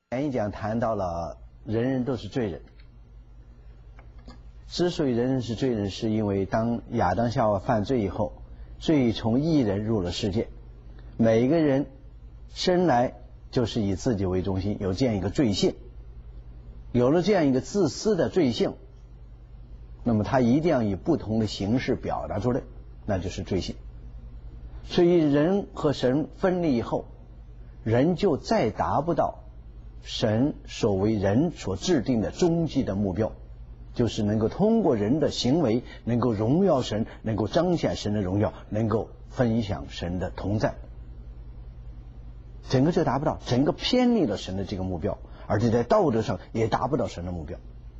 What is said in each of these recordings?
前一讲谈到了人人都是罪人，之所以人人是罪人，是因为当亚当夏娃犯罪以后，罪从一人入了世界，每个人生来就是以自己为中心，有这样一个罪性，有了这样一个自私的罪性，那么他一定要以不同的形式表达出来，那就是罪性。所以人和神分离以后，人就再达不到神所为人所制定的终极的目标，就是能够通过人的行为能够荣耀神，能够彰显神的荣耀，能够分享神的同在，整个就达不到，整个偏离了神的这个目标，而且在道德上也达不到神的目标。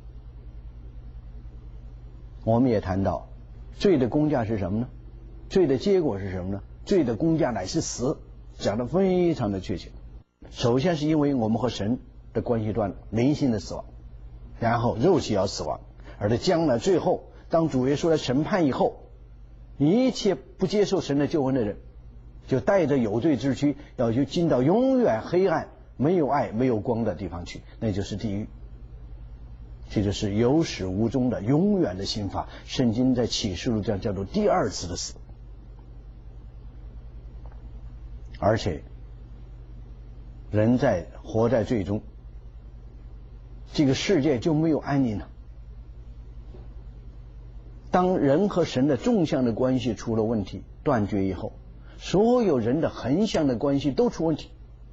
我们也谈到罪的工价是什么呢？罪的结果是什么呢？罪的工价乃是死，讲得非常的确切。首先是因为我们和神的关系断了，灵性的死亡，然后肉体要死亡，而在将来最后当主耶稣来审判以后，一切不接受神的救恩的人就带着有罪之躯要去进到永远黑暗没有爱没有光的地方去，那就是地狱。这就是有始无终的永远的刑罚，圣经在启示录上叫做第二次的死。而且人活在罪中，这个世界就没有安宁了。当人和神的纵向的关系出了问题，断绝以后，所有人的横向的关系都出问题。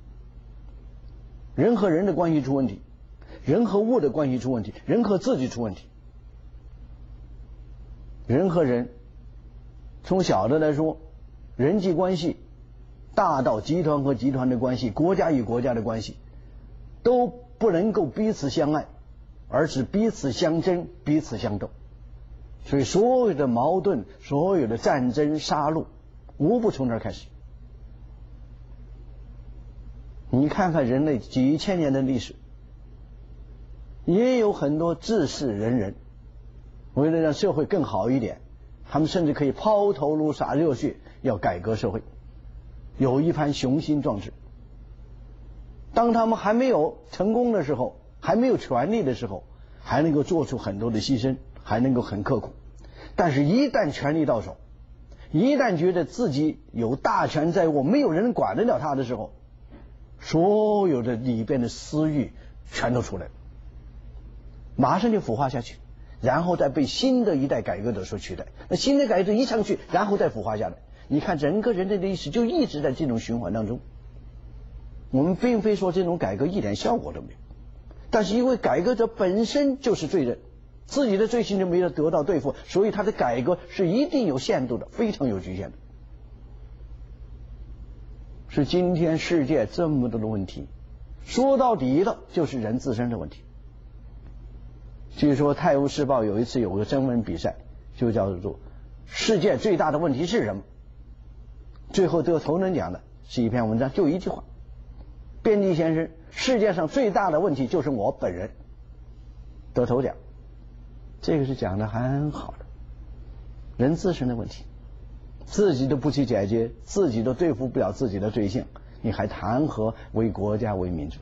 人和人的关系出问题，人和物的关系出问题，人和自己出问题。人和人从小的来说，人际关系大到集团和集团的关系，国家与国家的关系，都不能够彼此相爱，而是彼此相争，彼此相斗。所以所有的矛盾，所有的战争杀戮，无不从这儿开始。你看看人类几千年的历史，也有很多志士仁人，为了让社会更好一点，他们甚至可以抛头颅洒热血，要改革社会，有一番雄心壮志。当他们还没有成功的时候，还没有权力的时候，还能够做出很多的牺牲，还能够很刻苦。但是一旦权力到手，一旦觉得自己有大权在握，没有人管得了他的时候，所有的里边的私欲全都出来了，马上就腐化下去，然后再被新的一代改革者所取代。那新的改革者一上去，然后再腐化下来。你看整个人类的历史就一直在这种循环当中。我们并非说这种改革一点效果都没有，但是因为改革者本身就是罪人，自己的罪行就没有得到对付，所以他的改革是一定有限度的，非常有局限的。是今天世界这么多的问题，说到底了就是人自身的问题。据说《泰晤士报》有一次有个征文比赛，就叫做世界最大的问题是什么，最后得头等奖的是一篇文章，就一句话，编辑先生，世界上最大的问题就是我本人，得头奖。这个是讲的很好的，人自身的问题，自己都不去解决，自己都对付不了自己的罪性，你还谈何为国家为民族？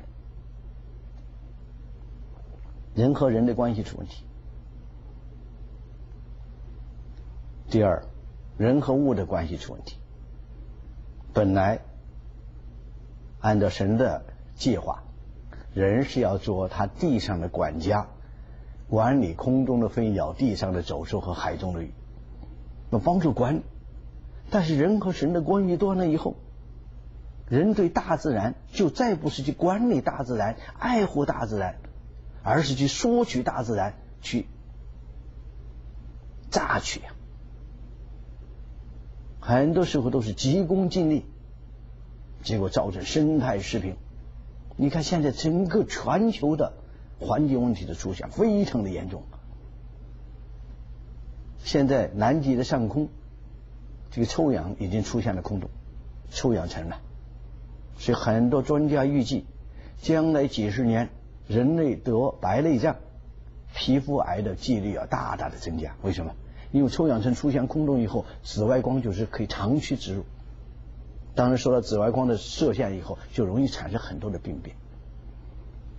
人和人的关系出问题。第二，人和物的关系出问题。本来按照神的计划，人是要做他地上的管家，管理空中的飞鸟，地上的走兽和海中的鱼，要帮助管理。但是人和神的关系断了以后，人对大自然就再不是去管理大自然，爱护大自然，而是去索取大自然，去榨取啊。很多时候都是急功近利，结果造成生态失平。你看现在整个全球的环境问题的出现非常的严重。现在南极的上空，这个臭氧已经出现了空洞，臭氧层了。所以很多专家预计，将来几十年，人类得白内障、皮肤癌的几率要大大的增加。为什么？因为臭氧层出现空洞以后，紫外光就是可以长驱直入。当然受到紫外光的射线以后，就容易产生很多的病变。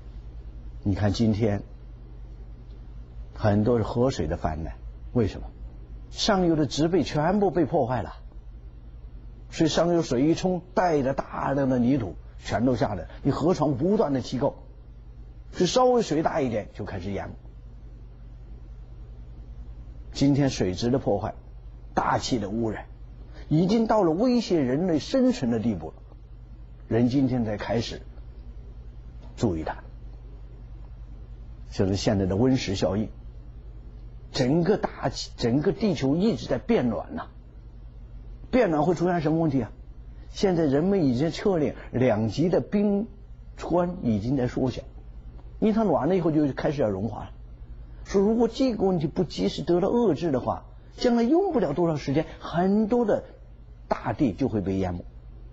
你看今天很多是河水的泛滥，为什么？上游的植被全部被破坏了，所以上游水一冲，带着大量的泥土全都下来，你河床不断的提高，所以稍微水大一点就开始淹没。今天水质的破坏，大气的污染，已经到了威胁人类生存的地步了。人今天才开始注意它，就是现在的温室效应，整个地球一直在变暖呐。变暖会出现什么问题啊？现在人们已经测量2级的冰川已经在缩小，因为它暖了以后就开始要融化了。说如果这个问题不及时得到遏制的话，将来用不了多少时间，很多的大地就会被淹没。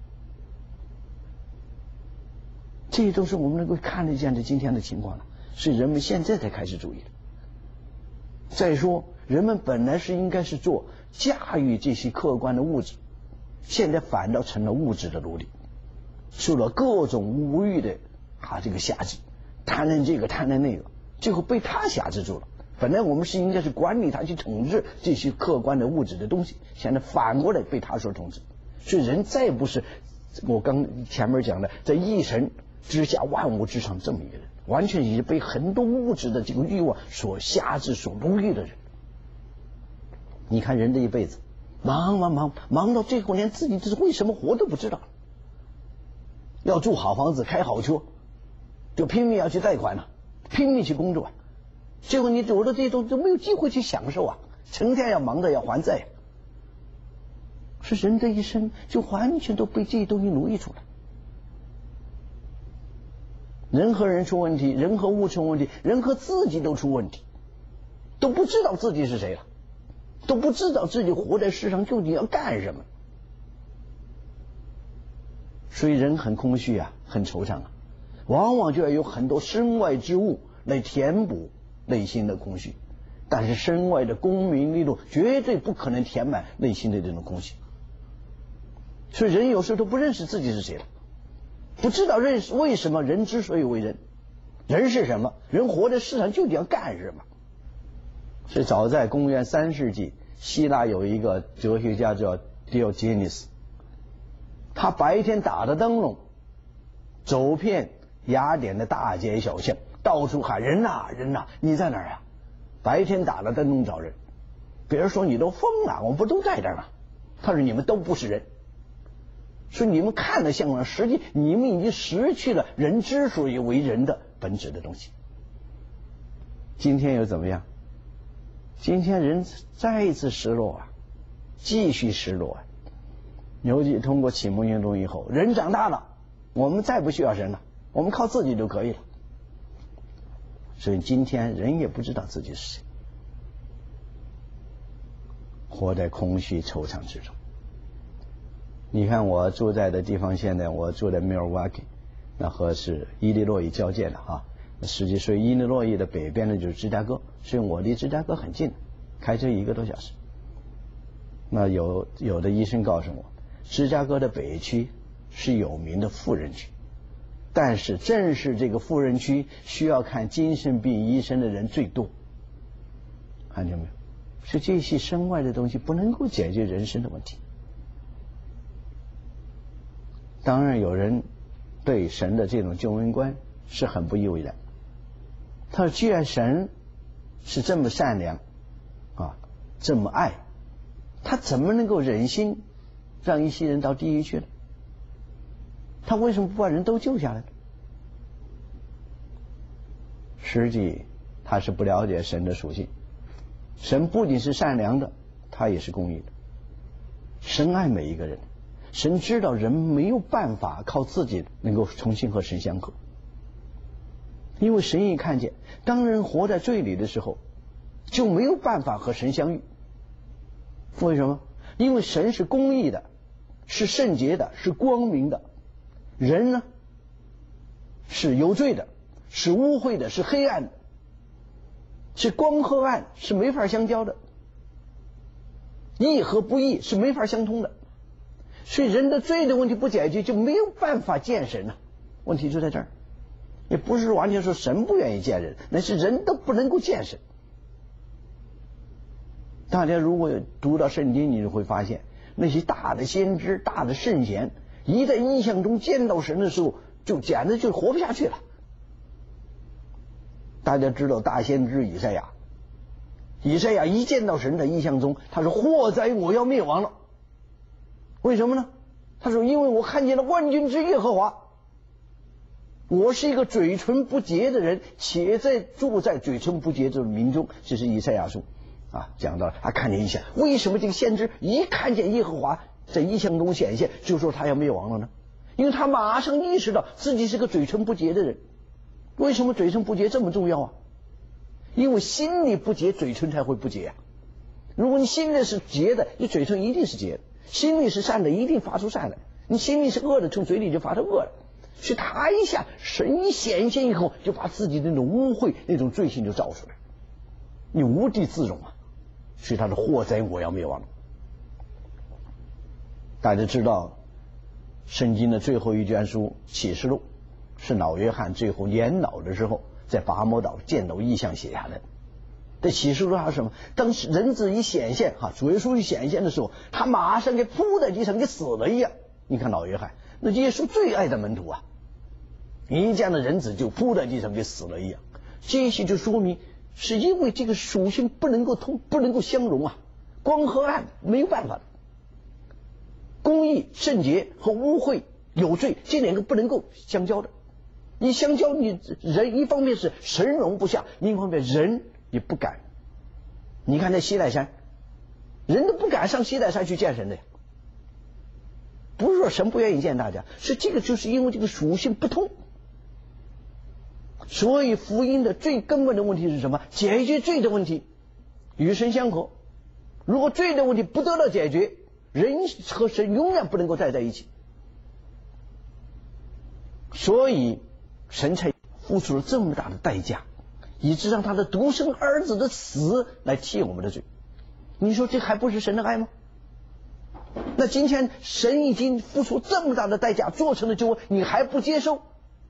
这都是我们能够看得见的今天的情况了，是人们现在才开始注意的。再说人们本来是应该是做驾驭这些客观的物质，现在反倒成了物质的奴隶，受了各种无欲的这个辖制，贪婪这个贪婪那个，最后被他辖制住了。本来我们是应该是管理他去统治这些客观的物质的东西，现在反过来被他所统治。所以人再不是我刚前面讲的在一神之下万物之上这么一个人，完全已经被很多物质的这个欲望所辖制所奴役的人。你看人这一辈子忙到最后连自己这是为什么活都不知道，要住好房子开好车就拼命要去贷款了，拼命去工作，最后你走了这些东西就没有机会去享受啊，成天要忙着要还债，是人这一生就完全都被这些东西奴役出来。人和人出问题，人和物出问题，人和自己都出问题，都不知道自己是谁了，都不知道自己活在世上究竟要干什么。所以人很空虚啊，很惆怅啊，往往就要有很多身外之物来填补内心的空虚，但是身外的功名利禄绝对不可能填满内心的这种空虚。所以人有时候都不认识自己是谁了，不知道为什么人之所以为人，人是什么，人活在世上究竟要干什么。所以早在公元3世纪，希腊有一个哲学家叫 Diogenes， 他白天打着灯笼走遍雅典的大街小巷，到处喊人呐人呐，你在哪儿啊？白天打着灯笼找人，别人说你都疯了，我们不都在这儿吗？他说你们都不是人，说你们看得像人，实际你们已经失去了人之所以为人的本质的东西。今天又怎么样？今天人再一次失落啊，继续失落啊。尤其通过启蒙运动以后，人长大了，我们再不需要神了，我们靠自己就可以了。所以今天人也不知道自己是谁，活在空虚惆怅之中。你看我住在的地方，现在我住在 Milwaukee， 那和是伊利诺伊交界的啊。实际上伊利诺伊的北边呢就是芝加哥，所以我离芝加哥很近，开车1个多小时。那有的医生告诉我，芝加哥的北区是有名的富人区，但是正是这个富人区需要看精神病医生的人最多，看见没有？所以这些身外的东西不能够解决人生的问题。当然有人对神的这种救恩观是很不以为然，他说既然神是这么善良这么爱，他怎么能够忍心让一些人到地狱去呢？他为什么不把人都救下来呢？实际他是不了解神的属性，神不仅是善良的，他也是公义的。神爱每一个人，神知道人没有办法靠自己能够重新和神相合，因为神也看见当人活在罪里的时候就没有办法和神相遇。为什么？因为神是公义的，是圣洁的，是光明的，人呢是有罪的，是污秽的，是黑暗的，是光和暗是没法相交的，义和不义是没法相通的。所以人的罪的问题不解决，就没有办法见神了。问题就在这儿。 也不是完全说神不愿意见人，那是人都不能够见神。大家如果读到圣经，你就会发现那些大的先知、大的圣贤，一在异象中见到神的时候，就简直就活不下去了。大家知道大先知以赛亚，以赛亚一见到神在异象中，他说：“祸哉，我要灭亡了。”为什么呢？他说：“因为我看见了万军之耶和华，我是一个嘴唇不洁的人，且住在嘴唇不洁的民中。”这是以赛亚书讲到了他看见异象。为什么这个先知一看见耶和华在异象中显现，就说他要灭亡了呢？因为他马上意识到自己是个嘴唇不洁的人。为什么嘴唇不洁这么重要啊？因为心里不洁，嘴唇才会不洁啊。如果你心里是洁的，你嘴唇一定是洁的；心里是善的，一定发出善来；你心里是恶的，从嘴里就发出恶来。所以他一下神一显现以后，就把自己的那种污秽、那种罪性就照出来，你无地自容啊。所以他说：“祸哉，我要灭亡了。”大家知道圣经的最后一卷书启示录是老约翰最后年老的时候在拔摩岛见到异象写下的。在启示录上是什么？当人子一显现主耶稣一显现的时候，他马上给扑在地上给死了一样。你看老约翰，那耶稣最爱的门徒一见到人子就扑在地上给死了一样。这些就说明是因为这个属性不能够不能够相容光和暗没有办法的。公义、圣洁和污秽、有罪，这两个不能够相交的。一相交，你人一方面是神容不下，另一方面人也不敢。你看那西奈山，人都不敢上西奈山去见神的呀。不是说神不愿意见大家，是这个就是因为这个属性不通。所以福音的最根本的问题是什么？解决罪的问题，与神相合。如果罪的问题不得到解决，人和神永远不能够在一起。所以神才付出了这么大的代价，以致让他的独生儿子的死来替我们的罪。你说这还不是神的爱吗？那今天神已经付出这么大的代价做成了救恩，你还不接受？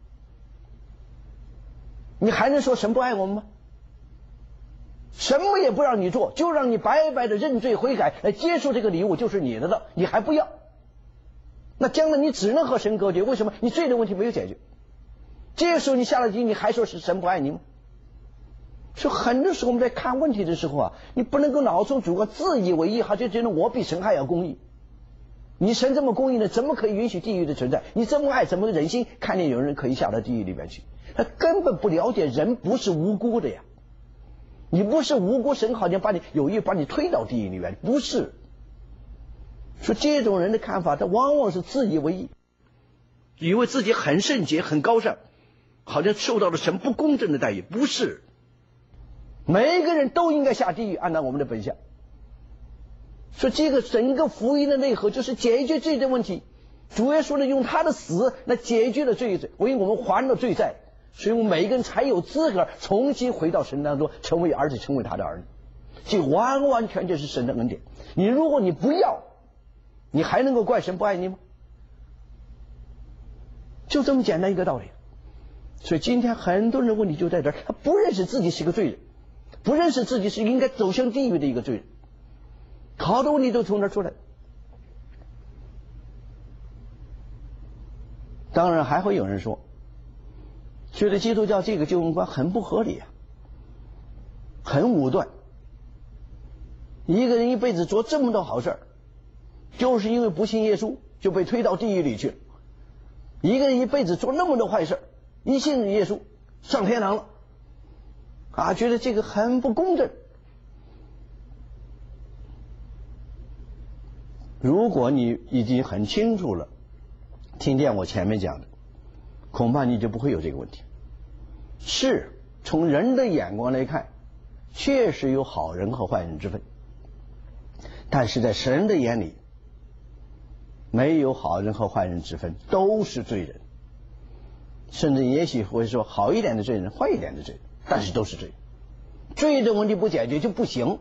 你还能说神不爱我们吗？什么也不让你做，就让你白白的认罪悔改来接受这个礼物，就是你的了，你还不要？那将来你只能和神隔绝。为什么？你罪的问题没有解决。这个时候你下了地，你还说是神不爱你吗？所以很多时候我们在看问题的时候你不能够脑中主观自以为意就觉得我比神还要公义。你神这么公义呢，怎么可以允许地狱的存在？你这么爱，怎么忍心看见有人可以下到地狱里面去？他根本不了解人不是无辜的呀。你不是无辜，神好像有意把你推到地狱里面，不是。说这种人的看法，他往往是自以为意，以为自己很圣洁很高尚，好像受到了神不公正的待遇。不是，每一个人都应该下地狱，按照我们的本相。说这个整个福音的内核就是解决罪的问题。主耶稣呢用他的死来解决了罪，为我们还了罪债，所以我们每一个人才有资格重新回到神当中，成为儿子，成为他的儿女。这完完全全是神的恩典。如果你不要，你还能够怪神不爱你吗？就这么简单一个道理。所以今天很多人的问题就在这儿，他不认识自己是个罪人，不认识自己是应该走向地狱的一个罪人，好多问题都从这儿出来。当然还会有人说，觉得基督教这个救恩观很不合理很武断。一个人一辈子做这么多好事，就是因为不信耶稣就被推到地狱里去了。一个人一辈子做那么多坏事，一信耶稣上天堂了觉得这个很不公正。如果你已经很清楚了，听见我前面讲的，恐怕你就不会有这个问题。是从人的眼光来看，确实有好人和坏人之分，但是在神的眼里，没有好人和坏人之分，都是罪人。甚至也许会说好一点的罪人，坏一点的罪人，但是都是罪人。罪的问题不解决就不行。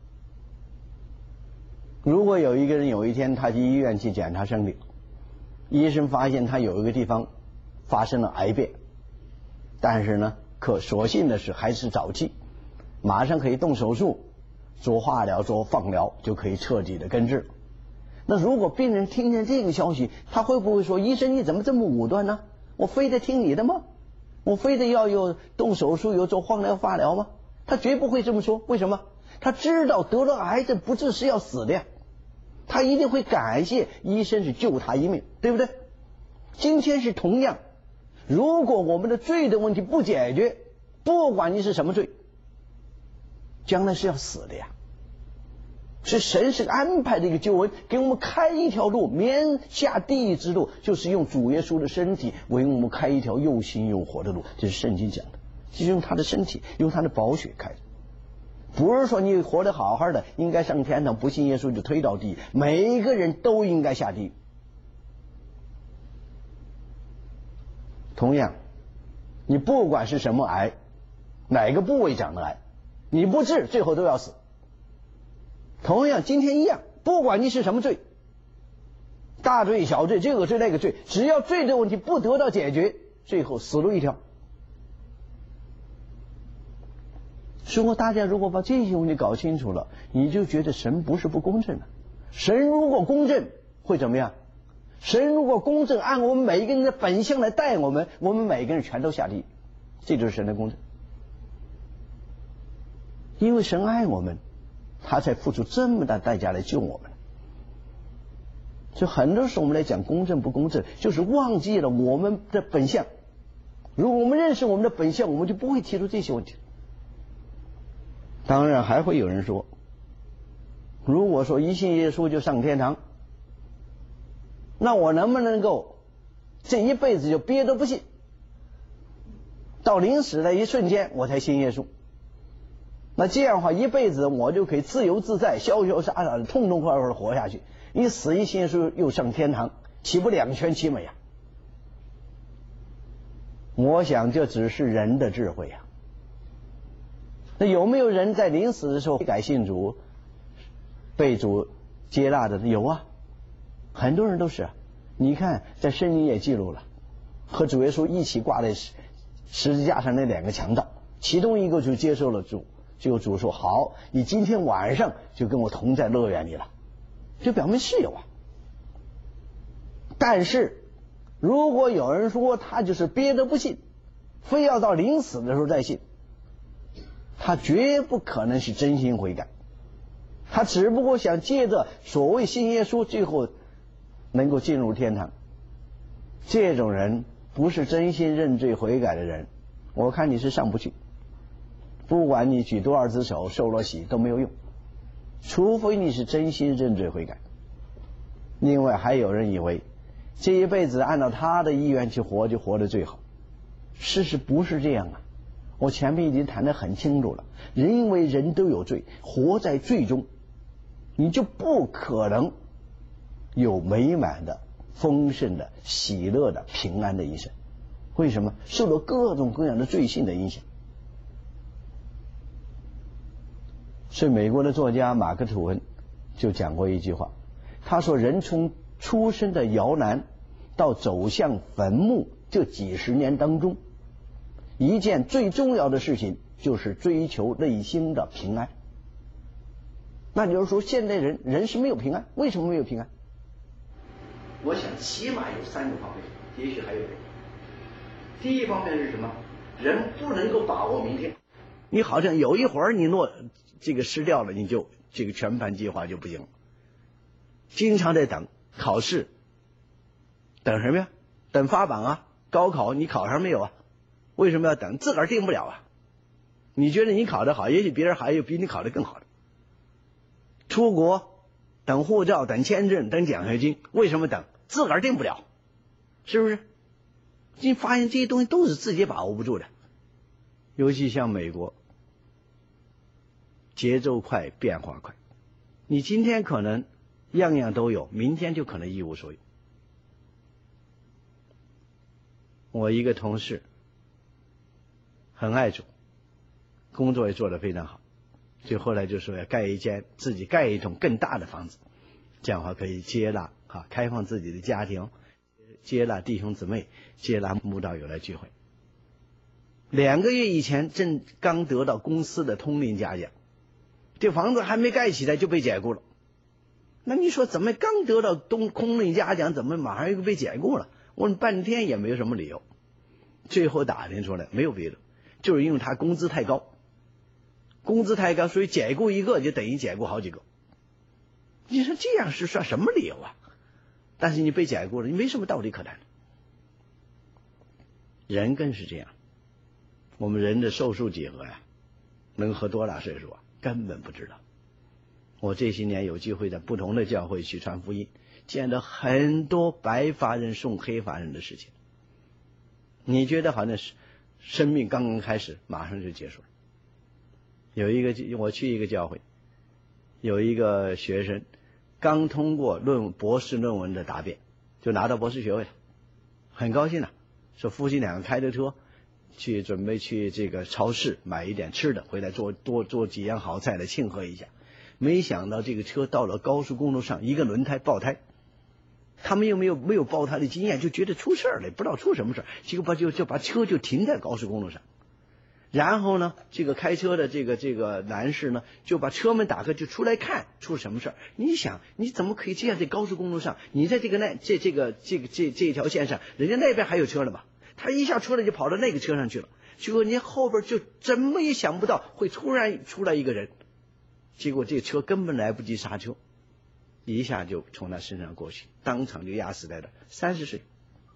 如果有一个人有一天他去医院去检查身体，医生发现他有一个地方发生了癌变， 但是呢，所幸的是还是早期，马上可以动手术，做化疗、做放疗，就可以彻底的根治。那如果病人听见这个消息，他会不会说：医生你怎么这么武断呢？我非得听你的吗？我非得要有动手术、有做化疗、化疗吗？他绝不会这么说。为什么？他知道得了癌症不治是要死的呀，他一定会感谢医生是救他一命，对不对？今天是同样，如果我们的罪的问题不解决，不管你是什么罪，将来是要死的呀。是神是安排的一个救恩，给我们开一条路，免下地狱之路，就是用主耶稣的身体为我们开一条又新又活的路。这是圣经讲的，就是用他的身体，用他的宝血开的。不是说你活得好好的应该上天堂，不信耶稣就推到地狱，每一个人都应该下地狱。同样，你不管是什么癌，哪个部位长的癌，你不治最后都要死。同样今天一样，不管你是什么罪，大罪小罪，这个罪那个罪，只要罪的问题不得到解决，最后死路一条。所以大家如果把这些问题搞清楚了，你就觉得神不是不公正的。神如果公正会怎么样？神如果公正，按我们每一个人的本性来待我们，我们每个人全都下地狱。这就是神的公正。因为神爱我们，他才付出这么大代价来救我们。所以很多时候我们来讲公正不公正，就是忘记了我们的本相。如果我们认识我们的本相，我们就不会提出这些问题。当然还会有人说，如果说一信耶稣就上天堂，那我能不能够这一辈子就憋着不信，到临死的一瞬间我才信耶稣？那这样的话一辈子我就可以自由自在、潇潇洒洒的、痛痛快快的活下去，一死一信耶稣又上天堂，岂不两全其美啊？我想这只是人的智慧啊。那有没有人在临死的时候改信主、被主接纳的？有啊，很多人都是。你看在圣经也记录了，和主耶稣一起挂在十字架上那两个强盗，其中一个就接受了主，结果主说好，你今天晚上就跟我同在乐园里了，就表明是有啊。但是如果有人说他就是憋着不信，非要到临死的时候再信，他绝不可能是真心悔改，他只不过想借着所谓信耶稣最后能够进入天堂。这种人不是真心认罪悔改的人，我看你是上不去，不管你举多少只手受了洗都没有用，除非你是真心认罪悔改。另外还有人以为这一辈子按照他的意愿去活就活得最好，事实不是这样啊。我前面已经谈得很清楚了，因为人都有罪，活在罪中，你就不可能有美满的、丰盛的、喜乐的、平安的一生。为什么？受了各种各样的罪性的影响。所以美国的作家马克·吐温就讲过一句话，他说人从出生的摇篮到走向坟墓这几十年当中，一件最重要的事情就是追求内心的平安。那就是说现代人是没有平安，为什么没有平安？我想起码有3个方面，也许还有人。第一方面是什么？人不能够把握明天，你好像有一会儿你这个失掉了，你就这个全盘计划就不行了。经常在等考试，等什么呀？等发榜啊！高考你考上没有啊？为什么要等？自个儿定不了啊！你觉得你考得好，也许别人还有比你考得更好的。出国等护照、等签证、等奖学金，为什么等？自个儿定不了，是不是？你发现这些东西都是自己把握不住的。尤其像美国，节奏快，变化快，你今天可能样样都有，明天就可能一无所有。我一个同事很爱主，工作也做得非常好，所以后来就说要自己盖一栋更大的房子，这样的话可以接纳开放自己的家庭，接纳弟兄姊妹，接纳慕道友来聚会。 2个月以前正刚得到公司的通令嘉奖，这房子还没盖起来就被解雇了。那你说怎么刚得到通令嘉奖，怎么马上又被解雇了？问半天也没有什么理由，最后打听出来没有别的，就是因为他工资太高，所以解雇一个就等于解雇好几个。你说这样是算什么理由啊？但是你被解雇了，你没什么道理可谈的。人更是这样，我们人的寿数几何呀？能活多大岁数啊？根本不知道。我这些年有机会在不同的教会去传福音，见到很多白发人送黑发人的事情。你觉得好像是生命刚刚开始，马上就结束了。我去一个教会，有一个学生刚通过博士论文的答辩，就拿到博士学位了，很高兴了，说夫妻2个开着车准备去这个超市买一点吃的，回来做几样好菜来庆贺一下。没想到这个车到了高速公路上，一个轮胎爆胎，他们又没有爆胎的经验，就觉得出事了，不知道出什么事，结果就把车就停在高速公路上。然后呢，这个开车的这个男士呢，就把车门打开，就出来看出什么事。你想，你怎么可以这样在高速公路上？你在这一条线上，人家那边还有车呢嘛？他一下出来就跑到那个车上去了，结果你后边就怎么也想不到会突然出来一个人，结果这车根本来不及刹车，一下就从他身上过去，当场就压死在了30岁。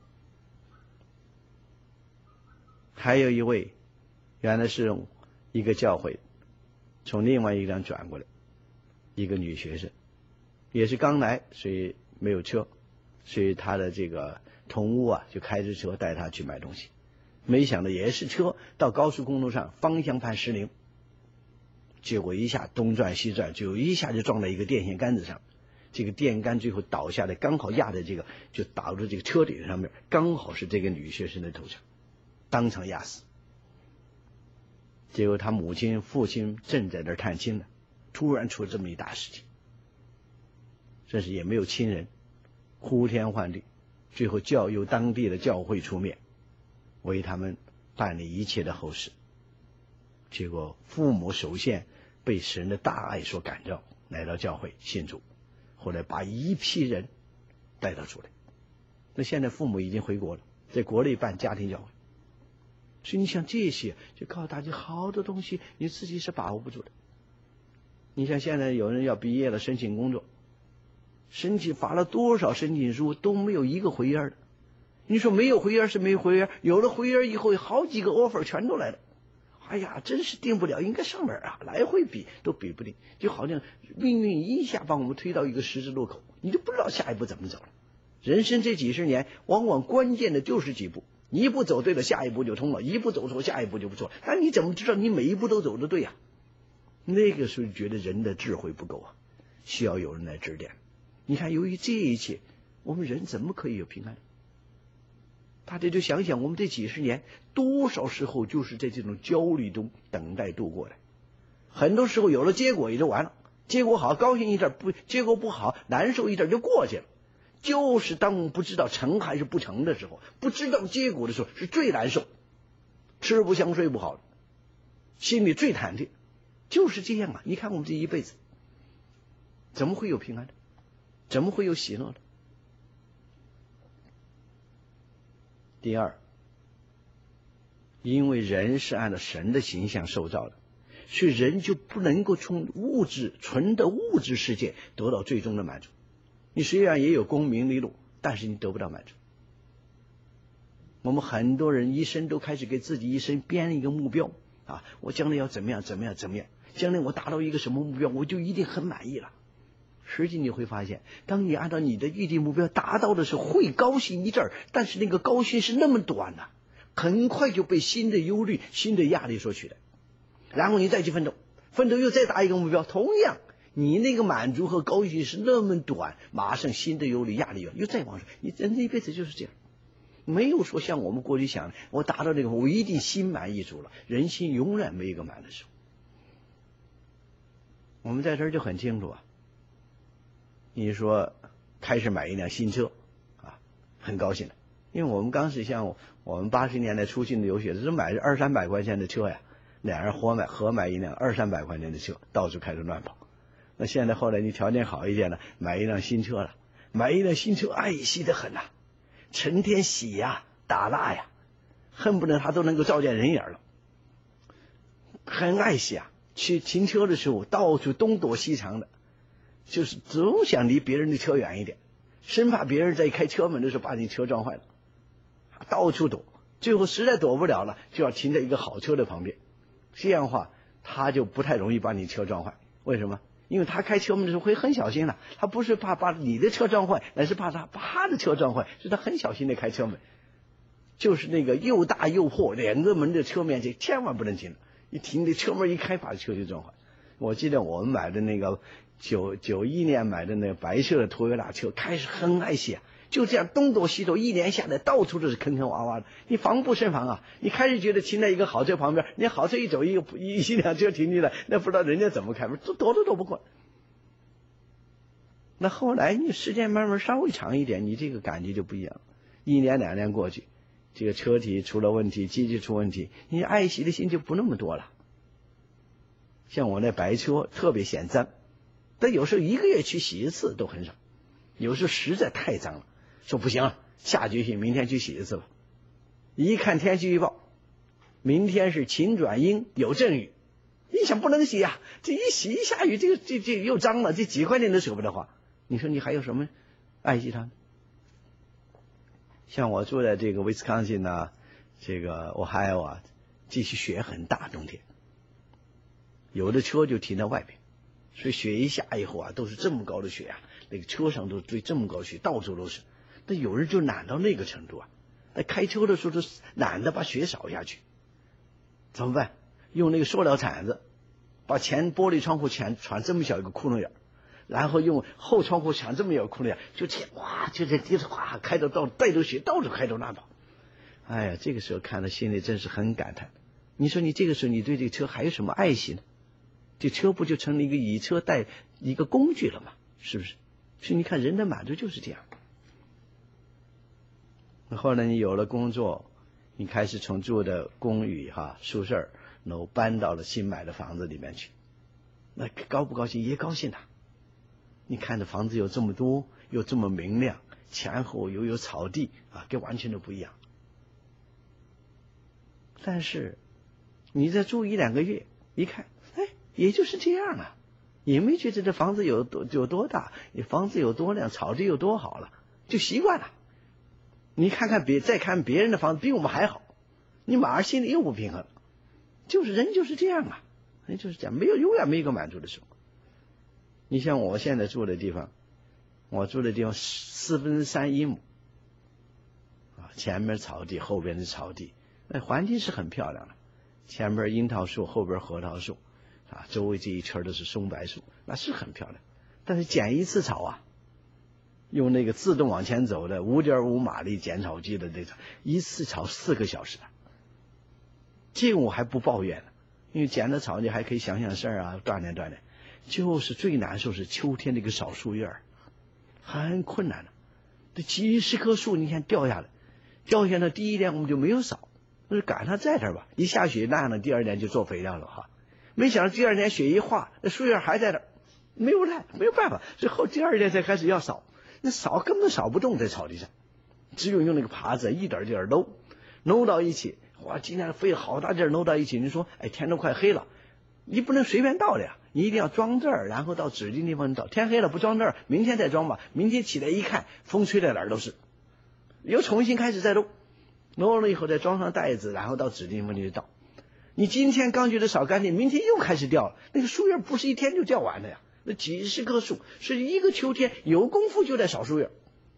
还有一位原来是一个教会从另外一个地方转过来，一个女学生，也是刚来，所以没有车，所以她的这个同屋啊就开着车带她去买东西，没想到也是车到高速公路上方向盘失灵，结果一下东转西转，就一下就撞在一个电线杆子上，这个电杆最后倒下来，刚好压在这个就打到这个车顶上面，刚好是这个女学生的头上，当场压死。结果他母亲父亲正在那儿探亲呢，突然出这么一大事情，真是也没有亲人，呼天唤地，最后由当地的教会出面为他们办理一切的后事。结果父母首先被神的大爱所感召，来到教会信主，后来把一批人带到出来。那现在父母已经回国了，在国内办家庭教会。所以你想这些，就告诉大家好多东西你自己是把握不住的。你像现在有人要毕业了申请工作，发了多少申请书都没有一个回音的。你说没有回音是没有回音，有了回音以后好几个 offer 全都来了。哎呀，真是定不了，应该上哪儿啊？来回比都比不定，就好像命运一下把我们推到一个十字路口，你就不知道下一步怎么走了。人生这几十年，往往关键的就是几步，你一步走对了，下一步就通了；一步走错，下一步就不错。但你怎么知道你每一步都走得对啊？那个时候觉得人的智慧不够啊，需要有人来指点。你看，由于这一切，我们人怎么可以有平安？大家就想想，我们这几十年多少时候就是在这种焦虑中等待度过的。很多时候有了结果也就完了，结果好高兴一阵，结果不好难受一阵就过去了。就是当我们不知道成还是不成的时候，不知道结果的时候，是最难受，吃不香睡不好，心里最忐忑。就是这样啊！你看我们这一辈子，怎么会有平安的？怎么会有喜乐的？第二，因为人是按照神的形象受造的，所以人就不能够从纯的物质世界得到最终的满足。你虽然也有功名利禄，但是你得不到满足。我们很多人一生都开始给自己一生编一个目标啊，我将来要怎么样，将来我达到一个什么目标，我就一定很满意了。实际你会发现，当你按照你的预定目标达到的时候，会高兴一阵儿，但是那个高兴是那么短的，很快就被新的忧虑、新的压力所取代。然后你再去奋斗又再达一个目标，同样你那个满足和高兴是那么短，马上新的忧虑、压力又再往上。你人这一辈子就是这样，没有说像我们过去想的，我达到这个我一定心满意足了。人心永远没一个满的时候。我们在这儿就很清楚啊。你说开始买一辆新车啊，很高兴了。 因为我们当时像我们80年代初期的留学，是买200-300块钱的车呀，俩人合买一辆200-300块钱的车，到处开着乱跑。那现在后来你条件好一点了，买一辆新车了，买一辆新车爱惜得很呐，成天洗呀打蜡呀，恨不得它都能够照见人影了，很爱惜啊。去停车的时候到处东躲西藏的，就是总想离别人的车远一点，生怕别人在开车门的时候把你车撞坏了，到处躲，最后实在躲不了了，就要停在一个好车的旁边，这样的话他就不太容易把你车撞坏。为什么？因为他开车门的时候会很小心的，他不是怕把你的车撞坏，乃是怕他的车撞坏，所以他很小心的开车门，就是那个又大又破2个门的车面积，千万不能停，一停的车门一开把车就撞坏。我记得我们买的那个91年买的那个白色的托尤拉车，开始很爱惜啊，就这样东躲西躲，一年下来到处都是坑坑洼洼的，你防不胜防啊。你开始觉得停在一个好车旁边，你好车一走，一辆车停进来，那不知道人家怎么开门，躲都躲不过。那后来你时间慢慢稍微长一点，你这个感觉就不一样。1年2年过去，这个车体出了问题，机器出问题，你爱惜的心就不那么多了。像我那白车特别嫌脏，但有时候1个月去洗一次都很少，有时候实在太脏了，说不行了，下决心明天去洗一次吧。一看天气预报，明天是晴转阴有阵雨，你想不能洗啊，这一洗一下雨，这又脏了，这几块钱都舍不得花，你说你还有什么爱惜它呢？像我住在这个威斯康辛啊，这个Ohio啊，这些雪很大，冬天有的车就停在外边，所以雪一下以后啊，都是这么高的雪啊，那个车上都堆这么高的雪，到处都是。但有人就懒到那个程度啊，在开车的时候就懒得把雪扫下去，怎么办？用那个塑料铲子把前玻璃窗户铲这么小一个窟窿眼，然后用后窗户铲这么一个窟窿眼，就这哇，就这地上哗开到带着雪，到处开着乱跑。哎呀，这个时候看到心里真是很感叹。你说你这个时候你对这个车还有什么爱惜呢？这车不就成了一个以车代一个工具了吗？是不是？所以你看人的满足就是这样。后来你有了工作，你开始从住的公寓宿舍楼搬到了新买的房子里面去，那高不高兴？也高兴啊。你看着房子有这么多，又这么明亮，前后又有草地啊，跟完全都不一样。但是你再住1-2个月，一看，哎，也就是这样啊，也没觉得这房子有多大，房子有多亮，草地有多好了，就习惯了。你看看再看别人的房子比我们还好，你马上心里又不平衡了。就是人就是这样啊，人就是这样，永远没有一个满足的时候。你像我现在住的地方，我住的地方3/4一亩啊，前面草地，后边是草地，那环境是很漂亮的。前边樱桃树，后边核桃树啊，周围这一圈都是松柏树，那是很漂亮。但是剪一次草啊，用那个自动往前走的5.5马力剪草机的那种，一次草4个小时的。这个我还不抱怨呢，因为剪的草你还可以想想事儿啊，锻炼锻炼。就是最难受是秋天这个扫树叶，很困难的。这几10棵树你看掉下来第一天我们就没有扫，那是赶上在这儿吧，一下雪烂了，第2年就做肥料了哈。没想到第2年雪一化，那树叶还在这儿，没有烂，没有办法，最后第2年才开始要扫，那扫根本扫不动在草地上，只有用那个耙子一点点搂到一起。哇，今天费了好大劲搂到一起，你说哎，天都快黑了，你不能随便倒的呀，你一定要装这儿，然后到指定地方倒。天黑了不装这儿，明天再装吧。明天起来一看，风吹在哪儿都是，又重新开始再搂了以后再装上袋子，然后到指定地方去倒。你今天刚觉得扫干净，明天又开始掉了，那个树叶不是一天就掉完的呀，那几10棵树，是一个秋天有功夫就在扫树叶，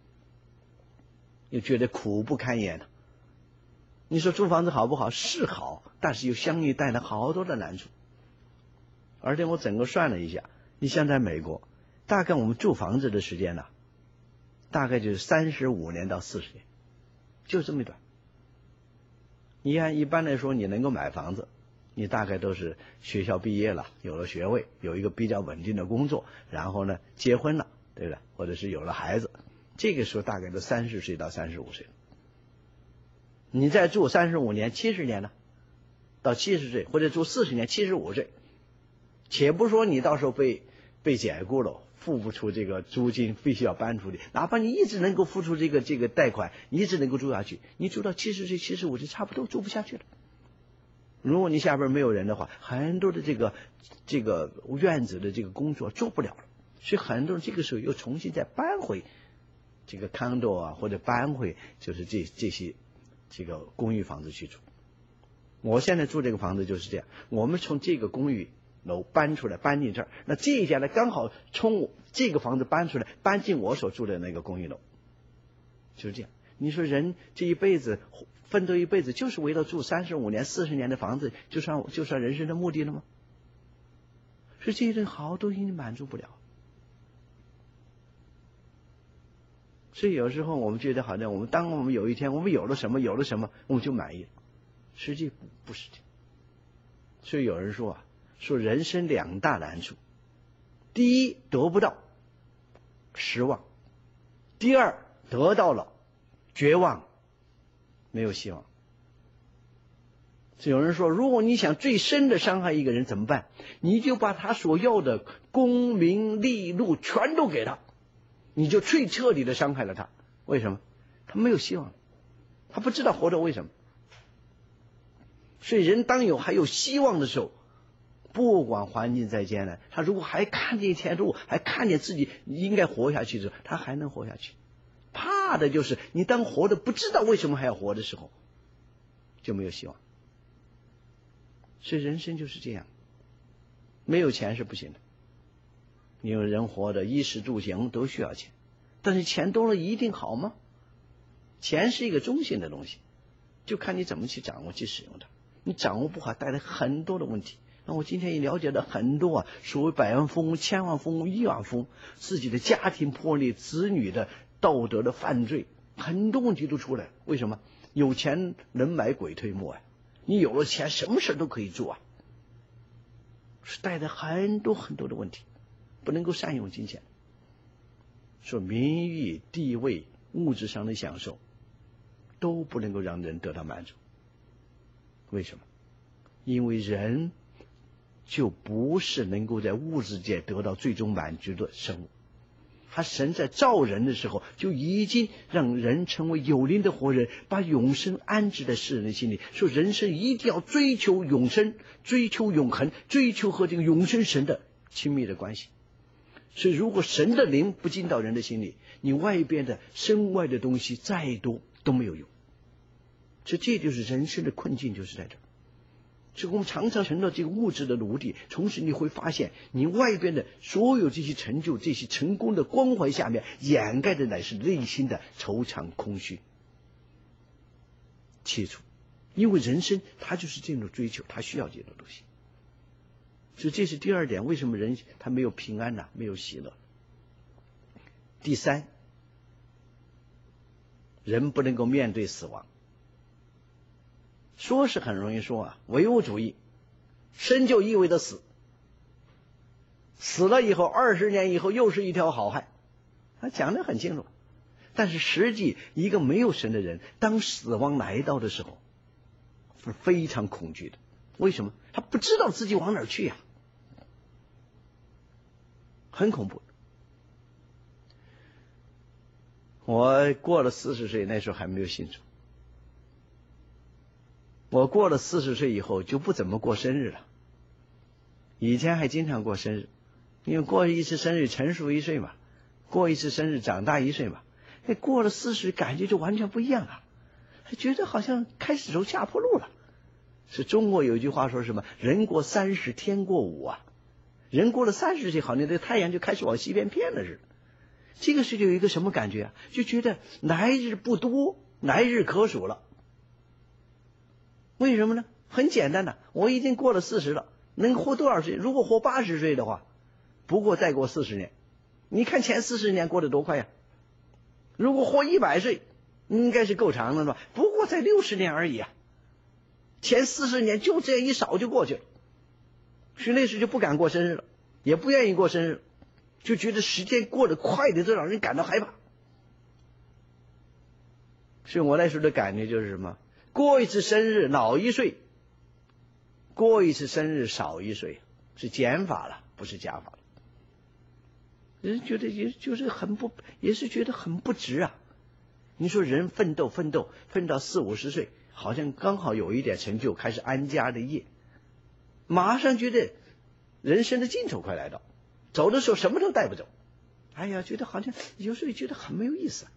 又觉得苦不堪言了。你说租房子好不好？是好，但是又相应带来好多的难处。而且我整个算了一下，你像在美国，大概我们住房子的时间呢，大概就是35年到40年，就这么短。你看一般来说你能够买房子，你大概都是学校毕业了，有了学位，有一个比较稳定的工作，然后呢结婚了，对不对？或者是有了孩子，这个时候大概都30岁到35岁了。 你再住35年、70年呢，到70岁，或者住40年、75岁，且不说你到时候被解雇了，付不出这个租金，必须要搬出去，哪怕你一直能够付出这个贷款，你一直能够住下去，你住到70岁、75岁，差不多住不下去了。如果你下边没有人的话，很多的这个院子的这个工作做不了了，所以很多人这个时候又重新再搬回这个 condo 啊，或者搬回就是这些这个公寓房子去住。我现在住这个房子就是这样，我们从这个公寓楼搬出来，搬进这儿，那这一家呢刚好从这个房子搬出来，搬进我所住的那个公寓楼，就是这样。你说人这一辈子奋斗一辈子，就是为了住35年、40年的房子，就算人生的目的了吗？所以这些人好多东西满足不了。所以有时候我们觉得好像当我们有一天我们有了什么，我们就满意了，实际不是这样。所以有人说人生2大难处，第一得不到，失望；第二得到了，绝望，没有希望。有人说，如果你想最深的伤害一个人怎么办？你就把他所要的功名利禄全都给他，你就最彻底的伤害了他。为什么？他没有希望，他不知道活着为什么。所以人当还有希望的时候，不管环境再艰难，他如果还看见前路，还看见自己应该活下去的时候，他还能活下去。怕的就是你当活的不知道为什么还要活的时候，就没有希望。所以人生就是这样，没有钱是不行的。因为人活的衣食住行都需要钱，但是钱多了一定好吗？钱是一个中性的东西，就看你怎么去掌握去使用它。你掌握不好，带来很多的问题。那我今天也了解了很多所谓百万富翁、千万富翁、亿万富翁，自己的家庭破裂，子女的道德的犯罪，很多问题都出来。为什么？有钱能买鬼推磨啊！你有了钱，什么事都可以做啊，是带来很多很多的问题，不能够善用金钱。说名誉、地位、物质上的享受，都不能够让人得到满足。为什么？因为人就不是能够在物质界得到最终满足的生物。神在造人的时候，就已经让人成为有灵的活人，把永生安置在世人的心里，说人生一定要追求永生，追求永恒，追求和这个永生神的亲密的关系。所以如果神的灵不进到人的心里，你外边的身外的东西再多都没有用。所以这就是人生的困境，就是在这儿。所以我们常常成了这个物质的奴隶，同时你会发现你外边的所有这些成就、这些成功的光环下面，掩盖的乃是内心的惆怅、空虚、切除。因为人生它就是这种追求，它需要这种东西。所以这是第二点，为什么人他没有平安呢？没有喜乐。第三，人不能够面对死亡。说是很容易说唯物主义，生就意味着死，死了以后20年以后又是一条好汉，他讲得很清楚。但是实际一个没有神的人，当死亡来到的时候是非常恐惧的。为什么？他不知道自己往哪儿去呀，很恐怖。我过了40岁，那时候还没有信主。我过了40岁以后就不怎么过生日了，以前还经常过生日，因为过一次生日成熟1岁嘛，过一次生日长大1岁嘛。过了40感觉就完全不一样了，觉得好像开始走下坡路了。是中国有一句话说什么？人过30天过5啊，人过了30岁，好像这个太阳就开始往西边偏了似的。这个是就有一个什么感觉啊？就觉得来日不多，来日可数了。为什么呢？很简单的，我已经过了40了，能活多少岁？如果活80岁的话，不过再过40年。你看前40年过得多快呀！如果活100岁，应该是够长了吧？不过才60年而已啊！前40年就这样一扫就过去了。所以那时就不敢过生日了，也不愿意过生日，就觉得时间过得快的都让人感到害怕。所以我那时候的感觉就是什么？ 过一次生日老1岁，过一次生日少1岁，是减法了，不是加法了。人觉得也是觉得很不值啊。你说人奋斗奋到40-50岁，好像刚好有一点成就，开始安家的业，马上觉得人生的尽头快来到，走的时候什么都带不走。哎呀，觉得好像有时候觉得很没有意思。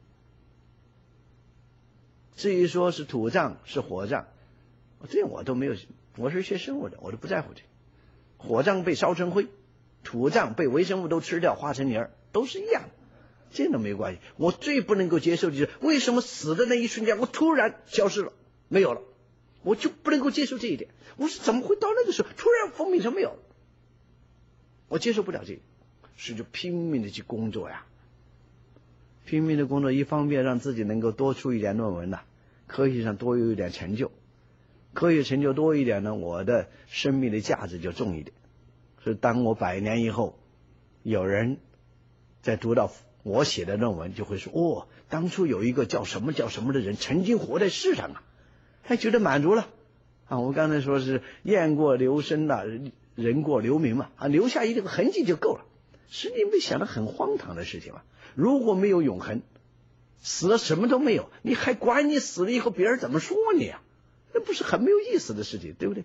至于说是土葬是火葬，这我都没有，我是学生物的，我都不在乎这。火葬被烧成灰，土葬被微生物都吃掉化成泥儿，都是一样的，这都没关系。我最不能够接受的就是为什么死的那一瞬间我突然消失了，没有了，我就不能够接受这一点。我是怎么会到那个时候突然封闭成没有了？我接受不了这个，所以就拼命的去工作呀，拼命的工作，一方面让自己能够多出一点论文呐，科学上多有一点成就，科学成就多一点呢，我的生命的价值就重一点。所以当我100年以后，有人在读到我写的论文，就会说：哦，当初有一个叫什么的人曾经活在世上啊，还觉得满足了啊。我刚才说是雁过留声了，人过留名嘛，啊，留下一个痕迹就够了。是你们想的很荒唐的事情嘛？如果没有永恒，死了什么都没有，你还管你死了以后别人怎么说你啊？那不是很没有意思的事情，对不对？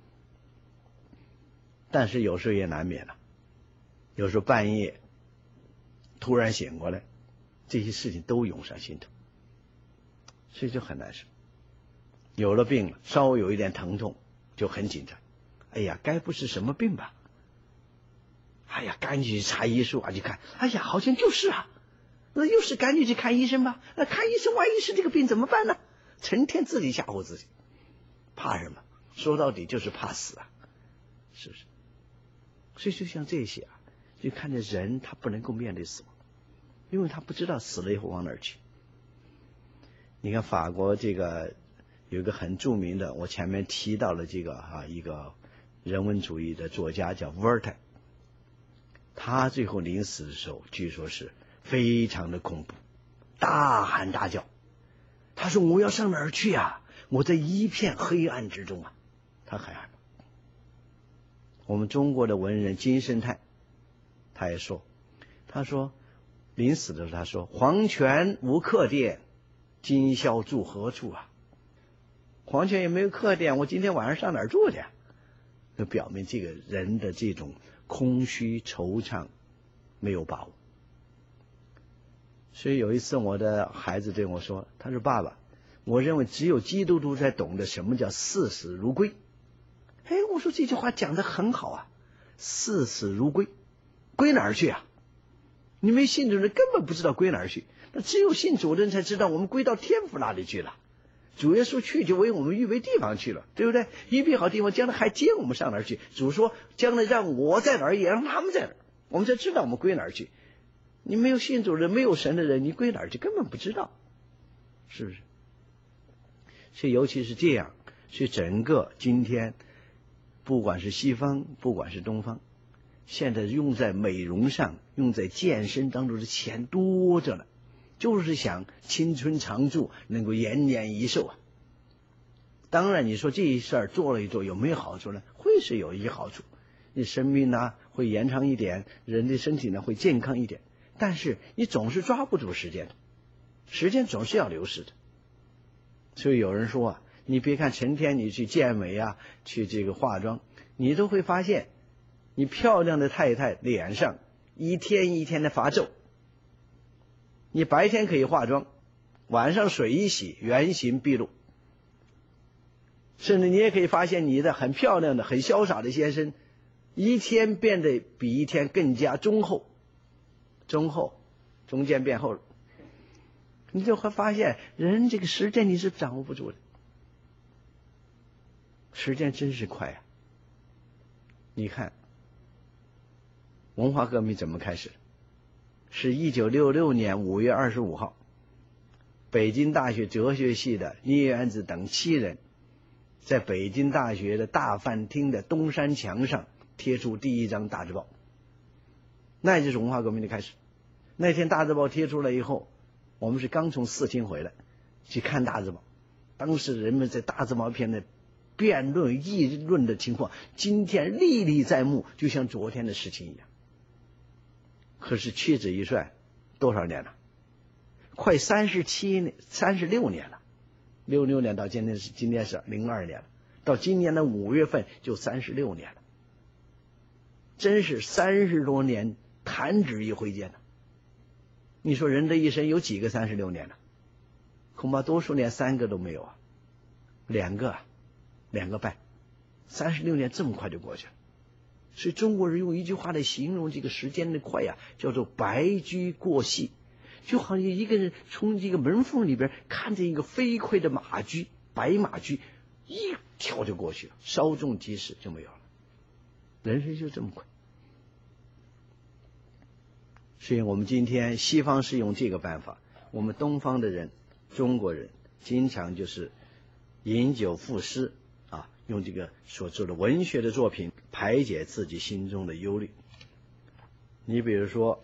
但是有时候也难免了，有时候半夜突然醒过来，这些事情都涌上心头，所以就很难受。有了病了，稍微有一点疼痛就很紧张，哎呀，该不是什么病吧？哎呀，赶紧去查医书啊，去看，哎呀，好像就是啊，那又是赶紧去看医生吧。那看医生，万一是这个病怎么办呢？成天自己吓唬自己，怕什么？说到底就是怕死啊，是不是？所以就像这些啊，就看见人他不能够面对死亡，因为他不知道死了以后往哪儿去。你看法国这个有一个很著名的，我前面提到了这个一个人文主义的作家叫伏尔泰。他最后临死的时候，据说是非常的恐怖，大喊大叫。他说：“我要上哪儿去啊？我在一片黑暗之中啊！”他很害怕。我们中国的文人金圣叹，他也说，他说临死的时候，他说：“黄泉无客店，今宵住何处啊？”黄泉也没有客店，我今天晚上上哪儿住去啊？就表明这个人的这种空虚惆怅，没有把握。所以有一次我的孩子对我说，他说：“爸爸，我认为只有基督徒才懂得什么叫视死如归。”哎，我说这句话讲得很好啊，视死如归，归哪儿去啊？你没信主的人根本不知道归哪儿去，那只有信主的人才知道我们归到天父那里去了。主耶稣去就为我们预备地方去了，对不对？预备好地方，将来还接我们上哪儿去？主说将来让我在哪儿，也让他们在哪儿，我们才知道我们归哪儿去。你没有信主的人，没有神的人，你归哪儿去根本不知道，是不是？所以尤其是这样，所以整个今天不管是西方不管是东方，现在用在美容上用在健身当中的钱多着呢，就是想青春常驻，能够延年益寿啊。当然你说这事儿做了一做有没有好处呢？会是有一些好处，你生命呢会延长一点，人的身体呢会健康一点，但是你总是抓不住时间的，时间总是要流逝的。所以有人说啊，你别看成天你去健美啊，去这个化妆，你都会发现你漂亮的太太脸上一天一天的发皱。你白天可以化妆，晚上水一洗，原形毕露。甚至你也可以发现你的很漂亮的很潇洒的先生，一天变得比一天更加忠厚，中间变厚了。你就会发现人这个时间你是掌握不住的，时间真是快啊。你看文化革命怎么开始？是1966年5月25号，北京大学哲学系的聂元子等7人在北京大学的大饭厅的东山墙上贴出第一张大字报，那就是文化革命的开始。那天大字报贴出来以后，我们是刚从4厅回来，去看大字报， 当时人们在大字报片的辩论议论的情况，今天历历在目，就像昨天的事情一样。可是屈指一算，多少年了？快36年了。66年到今天是02年了，到今年的5月份就36年了，真是30多年弹指一挥间了。你说人的一生有几个36年呢？恐怕多数年3个都没有啊，2个半，36年这么快就过去了。所以中国人用一句话来形容这个时间的快呀，叫做白驹过隙。就好像一个人从这个门缝里边看见一个飞快的马驹，白马驹一跳就过去了，稍纵即逝就没有了。人生就这么快。所以我们今天西方是用这个办法，我们东方的人，中国人经常就是饮酒赋诗啊，用这个所做的文学的作品排解自己心中的忧虑。你比如说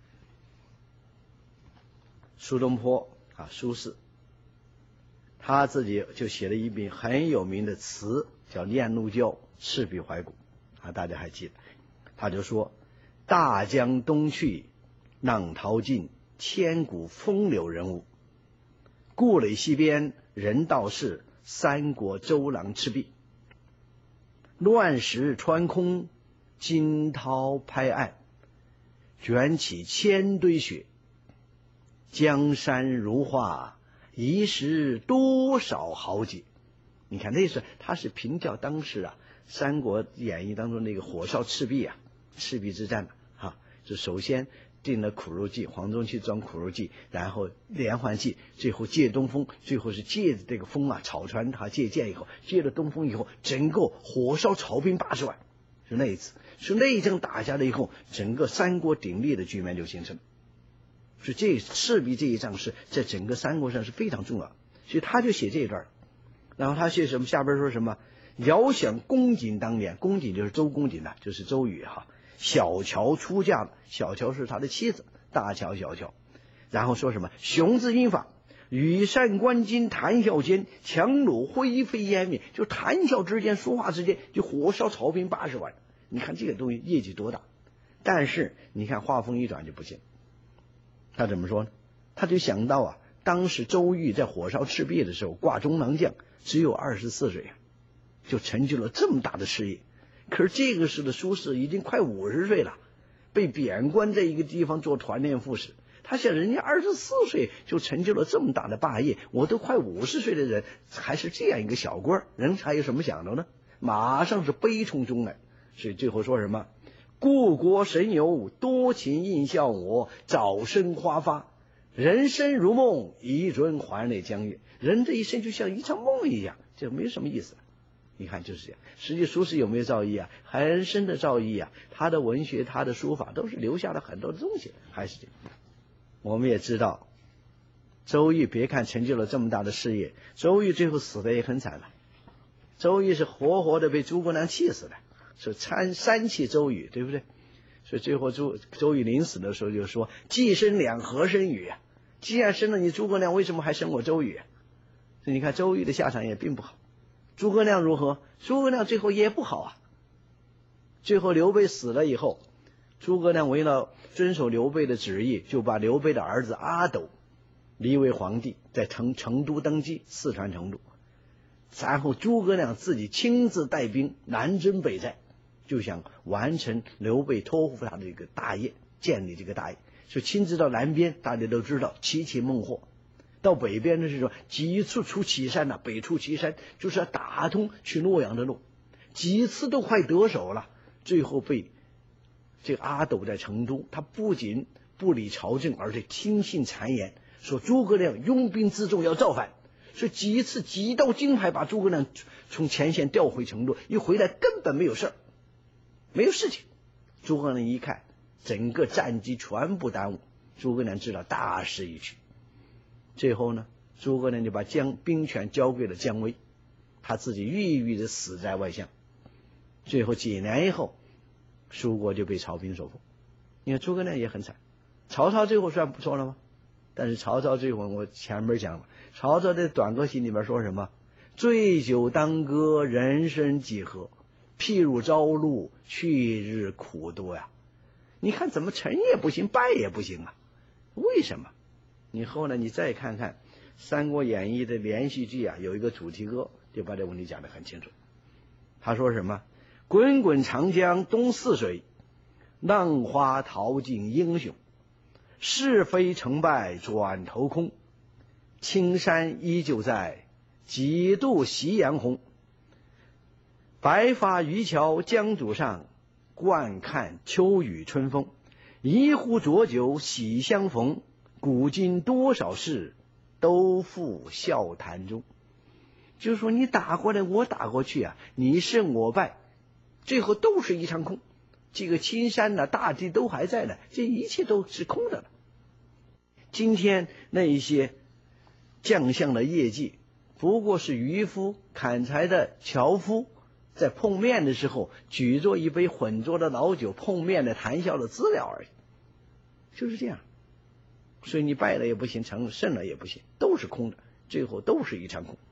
苏东坡啊，苏轼，他自己就写了一笔很有名的词，叫《念奴娇·赤壁怀古》啊，大家还记得？他就说：“大江东去，浪淘尽，千古风流人物。故垒西边，人道是，三国周郎赤壁。乱石穿空，惊涛拍岸，卷起千堆雪。江山如画，一时多少豪杰。”你看，那是他是评价当时啊《三国演义》当中那个火烧赤壁啊，赤壁之战啊，就首先定了苦肉计，黄忠去装苦肉计，然后连环计，最后借东风，最后是借着这个风啊，草船借箭以后，借了东风以后，整个火烧曹兵80万，是那一次，是那一仗打下来以后，整个三国鼎立的局面就形成了。所以这赤壁这一仗是在整个三国上是非常重要的，所以他就写这一段。然后他写什么？下边说什么？遥想公瑾当年，公瑾就是周公瑾呐，就是周瑜哈。小乔出嫁了，小乔是他的妻子，大乔、小乔。然后说什么？雄姿英发，羽扇纶巾，谈笑间，樯橹灰飞烟灭。就谈笑之间，说话之间，就火烧曹兵80万。你看这个东西业绩多大？但是你看话锋一转就不行。他怎么说呢？他就想到啊，当时周瑜在火烧赤壁的时候，挂中郎将，只有24岁啊，就成就了这么大的事业。可是这个时的苏轼已经快50岁了，被贬官在一个地方做团练副使。他想，人家24岁就成就了这么大的霸业，我都快50岁的人，还是这样一个小官，人还有什么想的呢？马上是悲从中来。所以最后说什么？故国神游，多情应笑我，早生花发。人生如梦，一尊还酹江月。人这一生就像一场梦一样，这没什么意思。你看就是这样。实际苏轼有没有造诣啊？很深的造诣啊！他的文学，他的书法，都是留下了很多的东西。还是这样。我们也知道，周瑜别看成就了这么大的事业，周瑜最后死的也很惨了。周瑜是活活的被诸葛亮气死的。是三气周瑜，对不对？所以最后周瑜临死的时候就说：“既生两，何生瑜啊？既然生了你诸葛亮，为什么还生我周瑜啊？”所以你看周瑜的下场也并不好。诸葛亮如何？诸葛亮最后也不好啊。最后刘备死了以后，诸葛亮为了遵守刘备的旨意，就把刘备的儿子阿斗立为皇帝，在成都登基，四川成都。然后诸葛亮自己亲自带兵南征北战，就想完成刘备托付他的一个大业，建立这个大业，就亲自到南边，大家都知道齐秦孟获。到北边的是说几次出祁山呐，北出祁山就是要打通去洛阳的路，几次都快得手了，最后被这个阿斗在成都，他不仅不理朝政，而且听信谗言，说诸葛亮拥兵自重要造反。所以几道金牌把诸葛亮从前线调回成都，一回来根本没有事儿，没有事情。诸葛亮一看，整个战机全部耽误，诸葛亮知道大势已去。最后呢，诸葛亮就把兵权交给了姜维，他自己郁郁的死在外乡。最后几年以后，蜀国就被曹兵所破。你看诸葛亮也很惨，曹操最后算不错了吗？但是曹操最后我前面讲了， 曹操在《短歌行》里面说什么？醉酒当歌，人生几何？譬如朝露，去日苦多呀。你看怎么成也不行，败也不行啊？为什么？你后来你再看看《三国演义》的连续剧啊，有一个主题歌就把这问题讲得很清楚。他说什么？滚滚长江东逝水，浪花淘尽英雄。是非成败转头空，青山依旧在，几度夕阳红。白发渔樵江渚上，惯看秋雨春风。一壶浊酒喜相逢，古今多少事，都付笑谈中。就是说你打过来我打过去啊，你胜我败，最后都是一场空。这个青山呢，大地都还在呢，这一切都是空的了。今天那一些将相的业绩，不过是渔夫砍柴的樵夫在碰面的时候举着一杯浑浊的老酒碰面的谈笑的资料而已，就是这样。所以你败了也不行，胜了也不行，都是空的，最后都是一场空。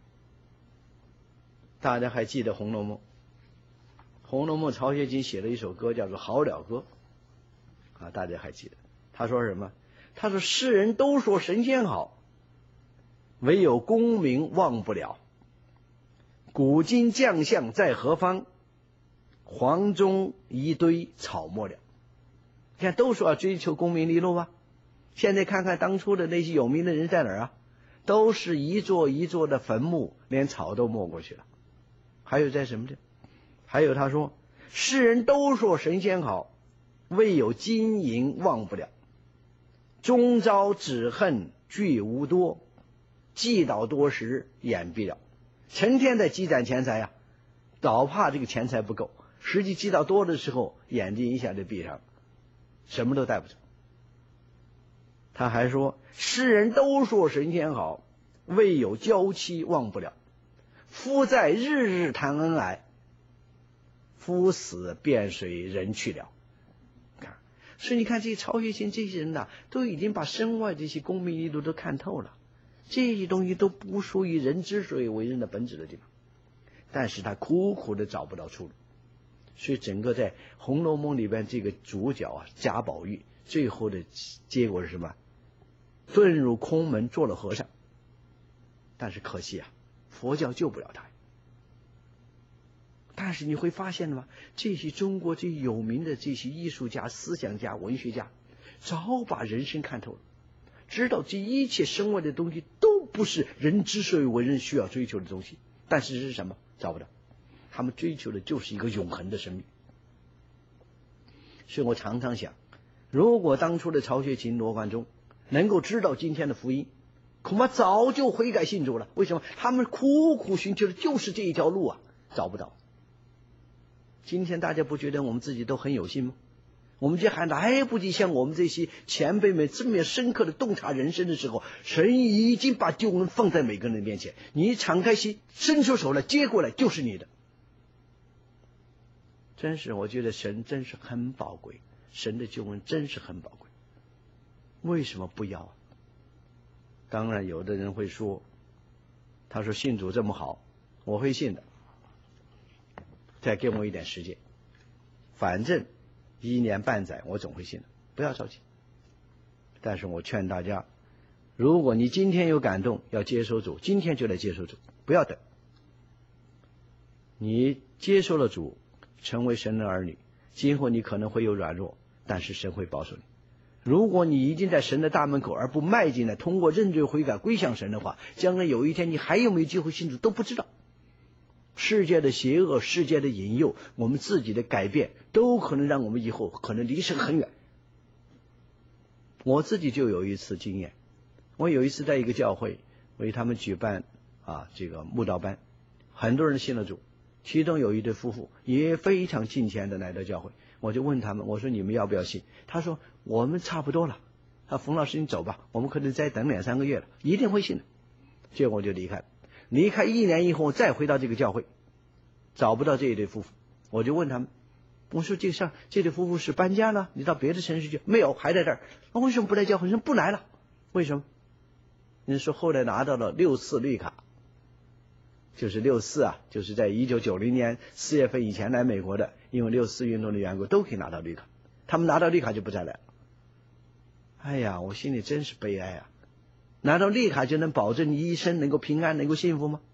大家还记得《红楼梦》？《红楼梦》曹雪芹写了一首歌叫做《好了歌》啊，大家还记得？他说什么？他说世人都说神仙好，唯有功名忘不了。古今将相在何方？黄中一堆草没了。你看都说要追求功名利禄吧，现在看看当初的那些有名的人在哪儿啊？都是一座一座的坟墓，连草都没过去了。还有在什么的？还有他说世人都说神仙好，唯有金银忘不了。终朝只恨聚无多，积到多时眼闭了。成天在积攒钱财啊，老怕这个钱财不够，实际积到多的时候，眼睛一下就闭上了，什么都带不走。他还说世人都说神仙好，唯有娇妻忘不了。夫在日日谈恩爱，夫死便随人去了。所以你看这些曹雪芹这些人呐，都已经把身外这些功名利禄都看透了，这些东西都不属于人之所以为人的本质的地方，但是他苦苦的找不到出路。所以整个在《红楼梦》里边这个主角啊，贾宝玉最后的结果是什么？遁入空门做了和尚。但是可惜啊，佛教救不了他。但是你会发现吗？这些中国最有名的这些艺术家、思想家、文学家，早把人生看透了，知道这一切身外的东西都不是人之所以为人需要追求的东西。但是是什么？找不到。他们追求的就是一个永恒的生命。所以我常常想，如果当初的曹雪芹、罗贯中能够知道今天的福音，恐怕早就悔改信主了。为什么？他们苦苦寻求的就是这一条路啊，找不到。今天大家不觉得我们自己都很有幸吗？我们这还来不及像我们这些前辈们这么深刻的洞察人生的时候，神已经把救恩放在每个人面前，你敞开心，伸出手来接过来，就是你的。真是，我觉得神真是很宝贵，神的救恩真是很宝贵。为什么不要啊？当然有的人会说，他说信主这么好，我会信的，再给我一点时间，反正1年半载我总会信的，不要着急。但是我劝大家，如果你今天有感动要接受主，今天就来接受主，不要等。你接受了主，成为神的儿女，今后你可能会有软弱，但是神会保守你。如果你已经在神的大门口而不迈进来，通过认罪悔改归向神的话，将来有一天你还有没有机会信主都不知道。世界的邪恶，世界的引诱，我们自己的改变，都可能让我们以后可能离神很远。我自己就有一次经验，我有一次在一个教会为他们举办这个慕道班，很多人信了主，其中有一对夫妇也非常敬虔的来到教会，我就问他们，我说你们要不要信？他说我们差不多了，冯老师你走吧，我们可能再等2-3个月了，一定会信的。结果我就离开了。离开1年以后再回到这个教会，找不到这一对夫妇，我就问他们，我说这对夫妇是搬家了，你到别的城市去？没有，还在这儿。为什么不来教会？说不来了。为什么？ 人说后来拿到了64绿卡，就是64啊，就是在1990年4月份以前来美国的，因为64运动的缘故都可以拿到绿卡，他们拿到绿卡就不再来了。哎呀，我心里真是悲哀啊！拿到绿卡就能保证你一生能够平安能够幸福吗？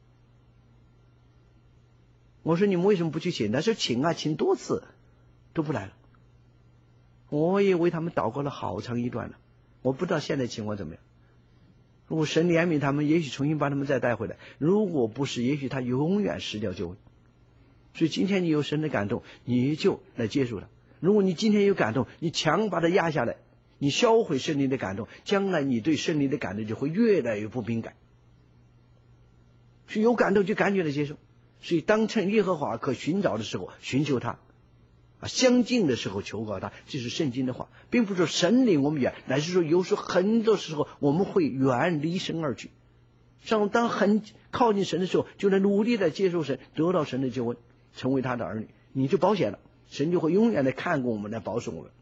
我说你们为什么不去请？他说请啊，请多次都不来了。我也为他们祷告了好长一段了，我不知道现在情况怎么样。如果神怜悯他们，也许重新把他们再带回来；如果不是，也许他永远失掉救恩。所以今天你有神的感动，你就来接触他。如果你今天有感动，你强把它压下来，你销毁圣灵的感动，将来你对圣灵的感动就会越来越不敏感。所以有感动就赶紧来接受。所以当趁耶和华可寻找的时候寻求他，相近的时候求告他，这是圣经的话，并不是说神离我们远，乃是说有时候很多时候我们会远离神而去。像当很靠近神的时候，就能努力的接受神，得到神的救恩，成为他的儿女，你就保险了，神就会永远的看顾我们，来保守我们。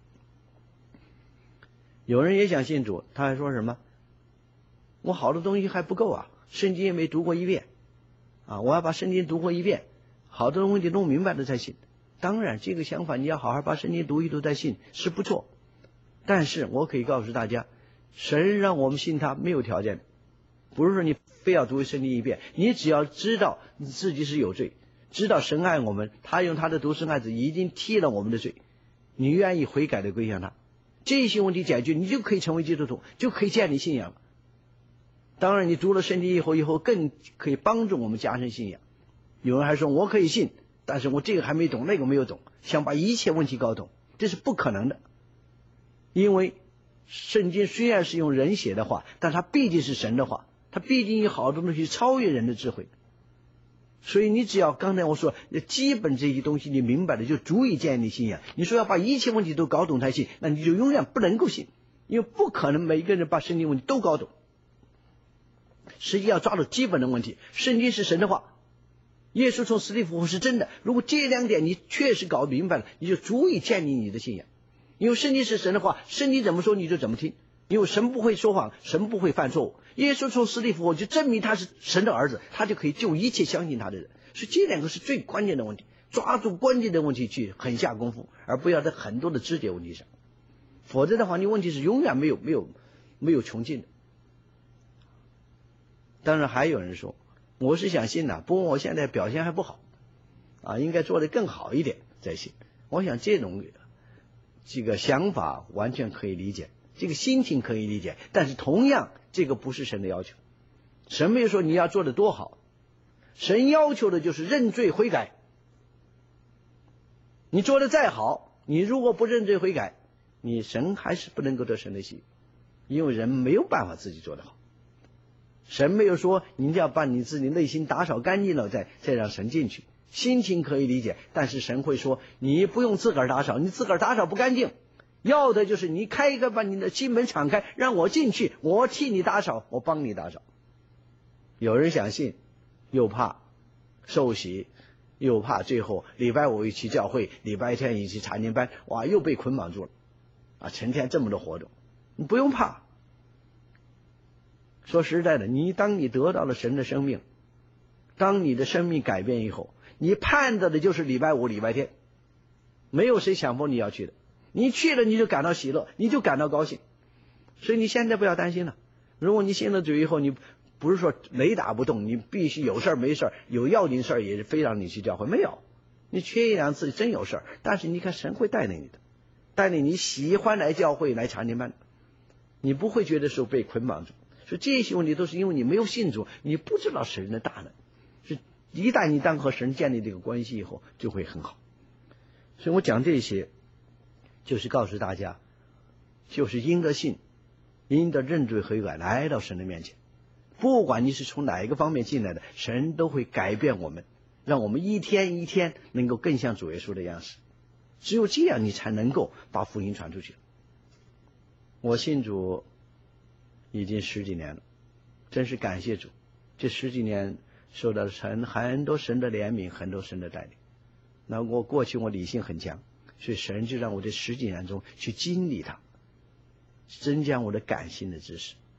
有人也想信主，他还说什么我好多东西还不够啊，圣经也没读过一遍我要把圣经读过一遍，好多东西弄明白了才信。当然这个想法你要好好把圣经读一读再信是不错，但是我可以告诉大家，神让我们信他没有条件的，不是说你非要读圣经一遍，你只要知道你自己是有罪，知道神爱我们，他用他的独生爱子已经替了我们的罪，你愿意悔改的归向他，这些问题解决，你就可以成为基督徒，就可以建立信仰了。当然你读了圣经以后更可以帮助我们加深信仰。有人还说我可以信，但是我这个还没懂，那个没有懂，想把一切问题搞懂，这是不可能的。因为圣经虽然是用人写的话，但它毕竟是神的话，它毕竟有好多东西超越人的智慧。所以你只要刚才我说基本这些东西你明白了，就足以建立信仰。你说要把一切问题都搞懂才信，那你就永远不能够信，因为不可能每个人把圣经问题都搞懂。实际要抓住基本的问题，圣经是神的话，耶稣从死里复活是真的，如果这两点你确实搞明白了，你就足以建立你的信仰。因为圣经是神的话，圣经怎么说你就怎么听，因为神不会说谎，神不会犯错误。耶稣从死里复活就证明他是神的儿子，他就可以救一切相信他的人。所以这两个是最关键的问题，抓住关键的问题去狠下功夫，而不要在很多的枝节问题上，否则的话你问题是永远没有穷尽的。当然还有人说我是想信不过我现在表现还不好应该做得更好一点再信。我想这个想法完全可以理解，这个心情可以理解，但是同样这个不是神的要求。神没有说你要做得多好，神要求的就是认罪悔改。你做得再好，你如果不认罪悔改，你神还是不能够得神的喜悦，因为人没有办法自己做得好。神没有说你要把你自己内心打扫干净了再让神进去，心情可以理解，但是神会说你不用自个儿打扫，你自个儿打扫不干净，要的就是你把你的心门敞开，让我进去，我替你打扫，我帮你打扫。有人想信又怕受洗，又怕最后礼拜五一起教会，礼拜天一起查经班，哇，又被捆绑住了成天这么多活动。你不用怕，说实在的，当你得到了神的生命，当你的生命改变以后，你盼着的就是礼拜五礼拜天，没有谁强迫你要去的，你去了你就感到喜乐，你就感到高兴。所以你现在不要担心了，如果你信了主以后，你不是说雷打不动，你必须有事没事，有要紧事也是非让你去教会，没有，你缺一两次真有事，但是你看神会带领你的，带领你喜欢来教会来查经班，你不会觉得说被捆绑住。所以这些问题都是因为你没有信主，你不知道神的大能。是一旦你和神建立这个关系以后，就会很好。所以我讲这些，就是告诉大家，就是因着信，因着认罪悔改来到神的面前，不管你是从哪一个方面进来的，神都会改变我们，让我们一天一天能够更像主耶稣的样式。只有这样，你才能够把福音传出去。我信主已经10几年了，真是感谢主，这10几年受到很多神的怜悯，很多神的带领。那我过去我理性很强，所以神就让我这10几年中去经历它，增加我的感性的知识，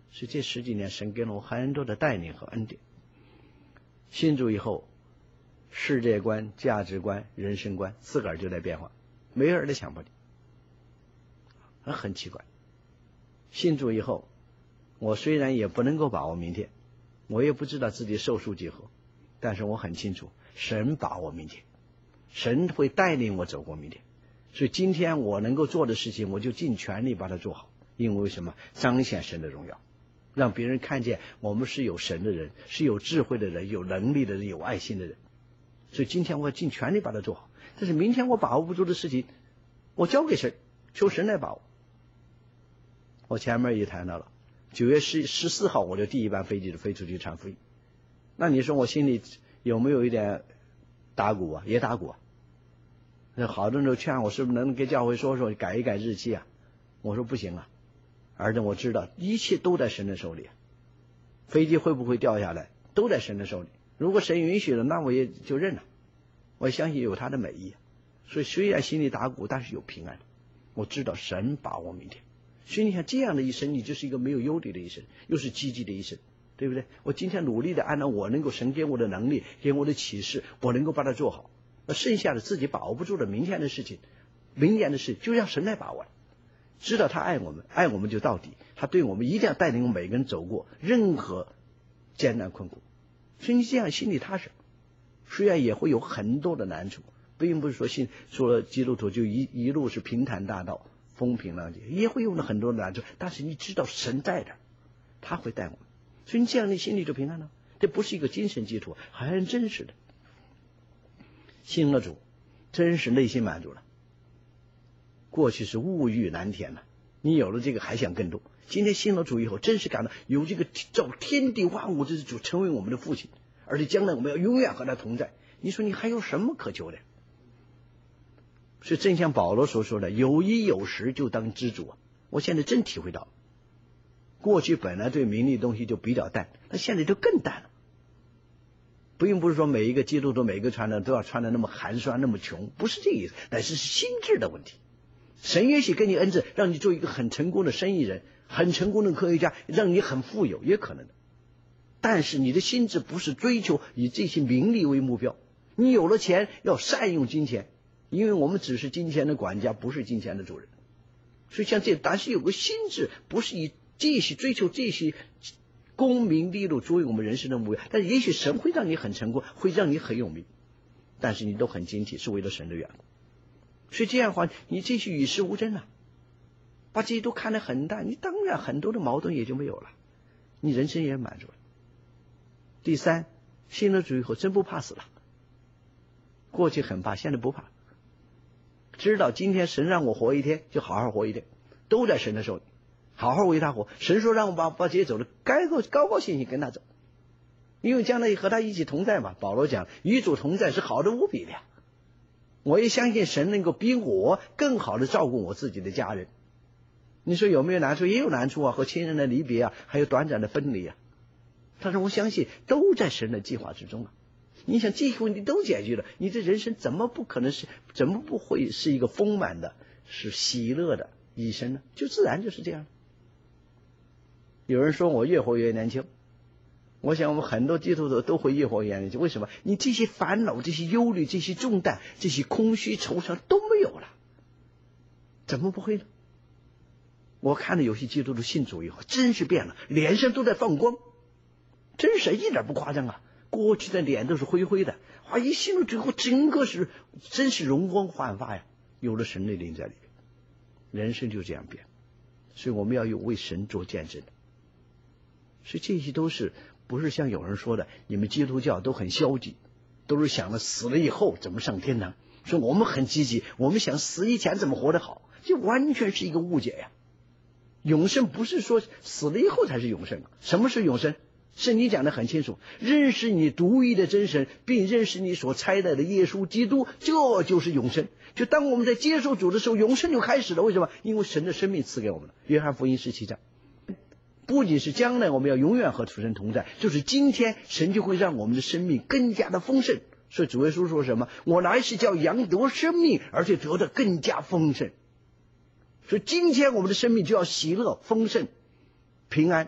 所以这10几年神给了我很多的带领和恩典。信主以后，世界观、价值观、人生观自个儿就在变化，没有人来强迫你，很奇怪。信主以后，我虽然也不能够把握明天，我也不知道自己寿数几何，但是我很清楚神把握明天，神会带领我走过明天。所以今天我能够做的事情，我就尽全力把它做好。因为什么？彰显神的荣耀，让别人看见我们是有神的人，是有智慧的人，有能力的人，有爱心的人。所以今天我要尽全力把它做好。但是明天我把握不住的事情，我交给神，求神来把握。我前面也谈到了，9月14号我就第一班飞机就飞出去传福音。那你说我心里有没有一点打鼓啊？也打鼓啊。那好多人都劝我是不是能给教会说说改一改日期啊？我说不行啊，而且我知道一切都在神的手里，飞机会不会掉下来都在神的手里。如果神允许了，那我也就认了。我相信有他的美意，所以虽然心里打鼓，但是有平安。我知道神把握明天。所以你看这样的一生，你就是一个没有忧虑的一生，又是积极的一生，对不对？我今天努力的按照我能够神给我的能力，给我的启示，我能够把它做好。那剩下的自己把握不住的明天的事情，明年的事就让神来把握了。知道他爱我们，爱我们就到底，他对我们一定要带领我们每个人走过任何艰难困苦。所以你这样心里踏实，虽然也会有很多的难处，并不是说说了基督徒就一路是平坦大道，风平浪静，也会有很多的难处，但是你知道神在这儿，他会带我们，所以你这样你心里就平安了。这不是一个精神寄托，很真实的。信了主，真是内心满足了。过去是物欲难填了，你有了这个还想更多。今天信了主以后，真是感到有这个造天地万物之主成为我们的父亲，而且将来我们要永远和他同在。你说你还有什么可求的？所以正像保罗所说的，有衣有食就当知足啊！我现在真体会到，过去本来对名利的东西就比较淡，那现在就更淡了。并不是说每一个基督徒每一个传道都要穿的那么寒酸那么穷，不是这个意思，乃是心智的问题。神也许给你恩赐，让你做一个很成功的生意人，很成功的科学家，让你很富有，也可能的。但是你的心智不是追求以这些名利为目标，你有了钱要善用金钱，因为我们只是金钱的管家，不是金钱的主人。所以像这，但是有个心智，不是以这些追求这些功名利禄作为我们人生的目标，但是也许神会让你很成功，会让你很有名，但是你都很警惕，是为了神的缘故。所以这样的话，你这些与世无争了，把这些都看得很淡，你当然很多的矛盾也就没有了，你人生也满足了。第三，信了主以后真不怕死了，过去很怕，现在不怕，知道今天神让我活一天，就好好活一天，都在神的手里，好好为他活。神说让我把这些走了，高高兴兴跟他走，因为将来和他一起同在嘛。保罗讲，与主同在是好的无比的呀。我也相信神能够比我更好的照顾我自己的家人。你说有没有难处？也有难处啊，和亲人的离别啊，还有短暂的分离啊。但是我相信都在神的计划之中啊。你想这些问题都解决了，你这人生怎么不会是一个丰满的，是喜乐的一生呢？就自然就是这样。有人说我越活越年轻，我想我们很多基督徒都会越活越年轻。为什么？你这些烦恼、这些忧虑、这些重担、这些空虚惆怅都没有了，怎么不会呢？我看到有些基督徒信主以后真是变了，脸上都在放光，真是一点不夸张啊。过去的脸都是灰灰的，一信了之后整个是真是容光焕发呀，有了神的灵在里面，人生就这样变。所以我们要有为神做见证的。所以这些都是不是像有人说的，你们基督教都很消极，都是想了死了以后怎么上天堂，说我们很积极，我们想死以前怎么活得好，这完全是一个误解呀。永生不是说死了以后才是永生，什么是永生？圣经讲得很清楚，认识你独一的真神，并认识你所差来的耶稣基督，这就是永生。就当我们在接受主的时候，永生就开始了。为什么？因为神的生命赐给我们了。约翰福音17章，不仅是将来我们要永远和主神同在，就是今天神就会让我们的生命更加的丰盛。所以主耶稣说什么？我来是叫羊得生命，而且得的更加丰盛。所以今天我们的生命就要喜乐、丰盛、平安。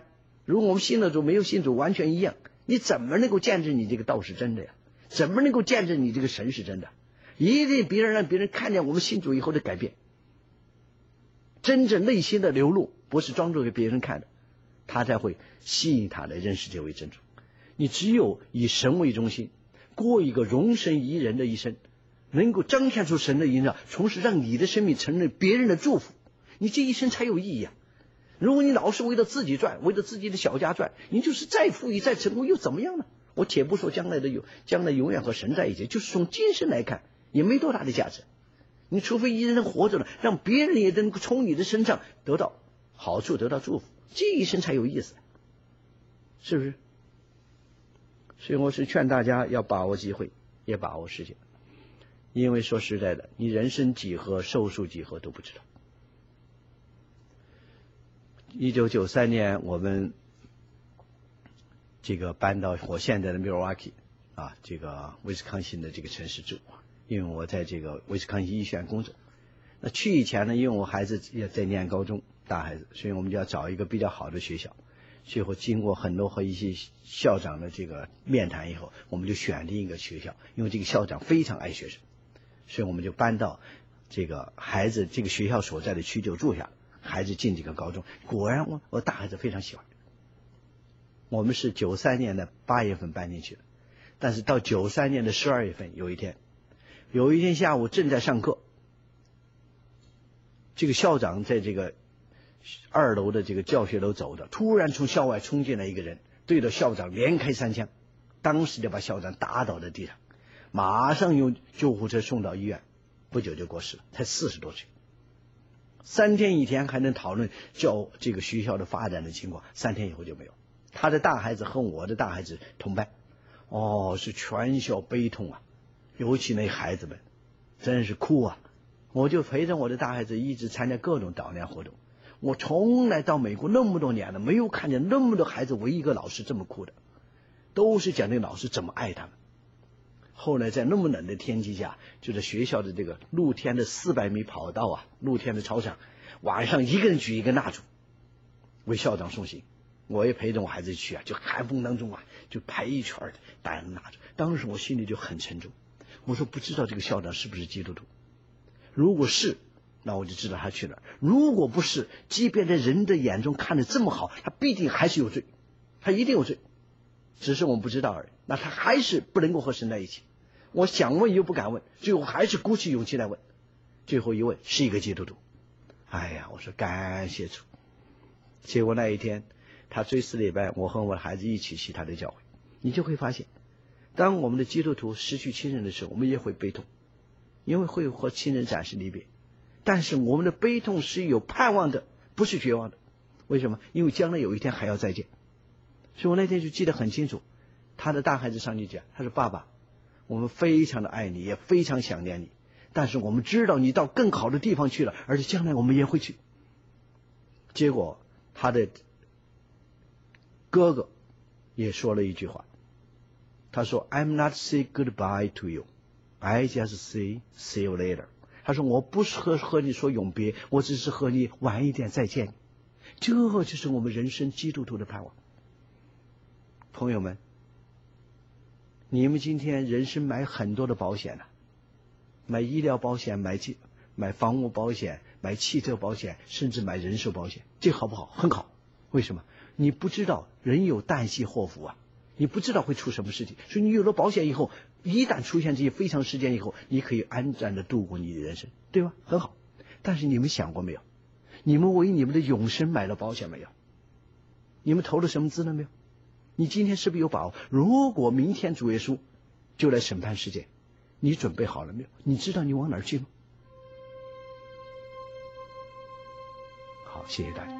如果我们信了主没有信主完全一样，你怎么能够见证你这个道是真的呀？怎么能够见证你这个神是真的？一定让别人看见我们信主以后的改变，真正内心的流露，不是装作给别人看的，他才会吸引他来认识这位真主。你只有以神为中心，过一个容神宜人的一生，能够彰显出神的荣耀，从而让你的生命成为别人的祝福，你这一生才有意义啊！如果你老是为了自己赚，为了自己的小家赚，你就是再富裕再成功又怎么样呢？我且不说将来永远和神在一起，就是从今生来看也没多大的价值。你除非一人活着了，让别人也能够从你的身上得到好处，得到祝福，这一生才有意思，是不是？所以我是劝大家要把握机会，也把握时间，因为说实在的，你人生几何寿数几何都不知道。1993年我们这个搬到我现在的 Milwaukee 啊，这个威斯康星的这个城市住，因为我在这个威斯康星医学院工作。那去以前呢，因为我孩子也在念高中，大孩子，所以我们就要找一个比较好的学校。最后经过很多和一些校长的这个面谈以后，我们就选定一个学校，因为这个校长非常爱学生，所以我们就搬到这个孩子这个学校所在的区就住下了。孩子进这个高中，果然我大孩子非常喜欢。我们是93年的8月份搬进去的，但是到93年的12月份，有一天下午正在上课，这个校长在这个2楼的这个教学楼走的，突然从校外冲进来一个人，对着校长连开3枪，当时就把校长打倒在地上，马上用救护车送到医院，不久就过世了，才40多岁。3天以前还能讨论这个学校的发展的情况，3天以后就没有。他的大孩子和我的大孩子同班，是全校悲痛啊，尤其那孩子们真是哭啊。我就陪着我的大孩子一直参加各种悼念活动，我从来到美国那么多年了，没有看见那么多孩子为一个老师这么哭的，都是讲那个老师怎么爱他们。后来在那么冷的天气下，就在学校的这个露天的400米跑道啊，露天的操场，晚上一个人举一根蜡烛为校长送行。我也陪着我孩子去啊，就寒风当中啊，就排一圈的带着蜡烛。当时我心里就很沉重，我说不知道这个校长是不是基督徒，如果是，那我就知道他去哪儿；如果不是，即便在人的眼中看得这么好，他必定还是有罪，他一定有罪，只是我们不知道而已。那他还是不能够和神在一起。我想问又不敢问，最后还是鼓起勇气来问。最后一问是一个基督徒。哎呀，我说感谢主。结果那一天他追思礼拜，我和我的孩子一起去他的教会。你就会发现，当我们的基督徒失去亲人的时候，我们也会悲痛，因为会和亲人暂时离别。但是我们的悲痛是有盼望的，不是绝望的。为什么？因为将来有一天还要再见。所以我那天就记得很清楚，他的大孩子上去讲，他说爸爸，我们非常的爱你，也非常想念你，但是我们知道你到更好的地方去了，而且将来我们也会去。结果他的哥哥也说了一句话，他说 I'm not say goodbye to you, I just say see you later。 他说我不是和你说永别，我只是和你晚一点再见。这就是我们人生基督徒的盼望。朋友们，你们今天人生买很多的保险了，买医疗保险，买房屋保险，买汽车保险，甚至买人寿保险，这好不好？很好。为什么？你不知道人有旦夕祸福啊，你不知道会出什么事情，所以你有了保险以后，一旦出现这些非常事件以后，你可以安然的度过你的人生，对吧？很好。但是你们想过没有，你们为你们的永生买了保险没有？你们投了什么资了没有？你今天是不是有把握？如果明天主耶稣就来审判世界，你准备好了没有？你知道你往哪儿去吗？好，谢谢大家。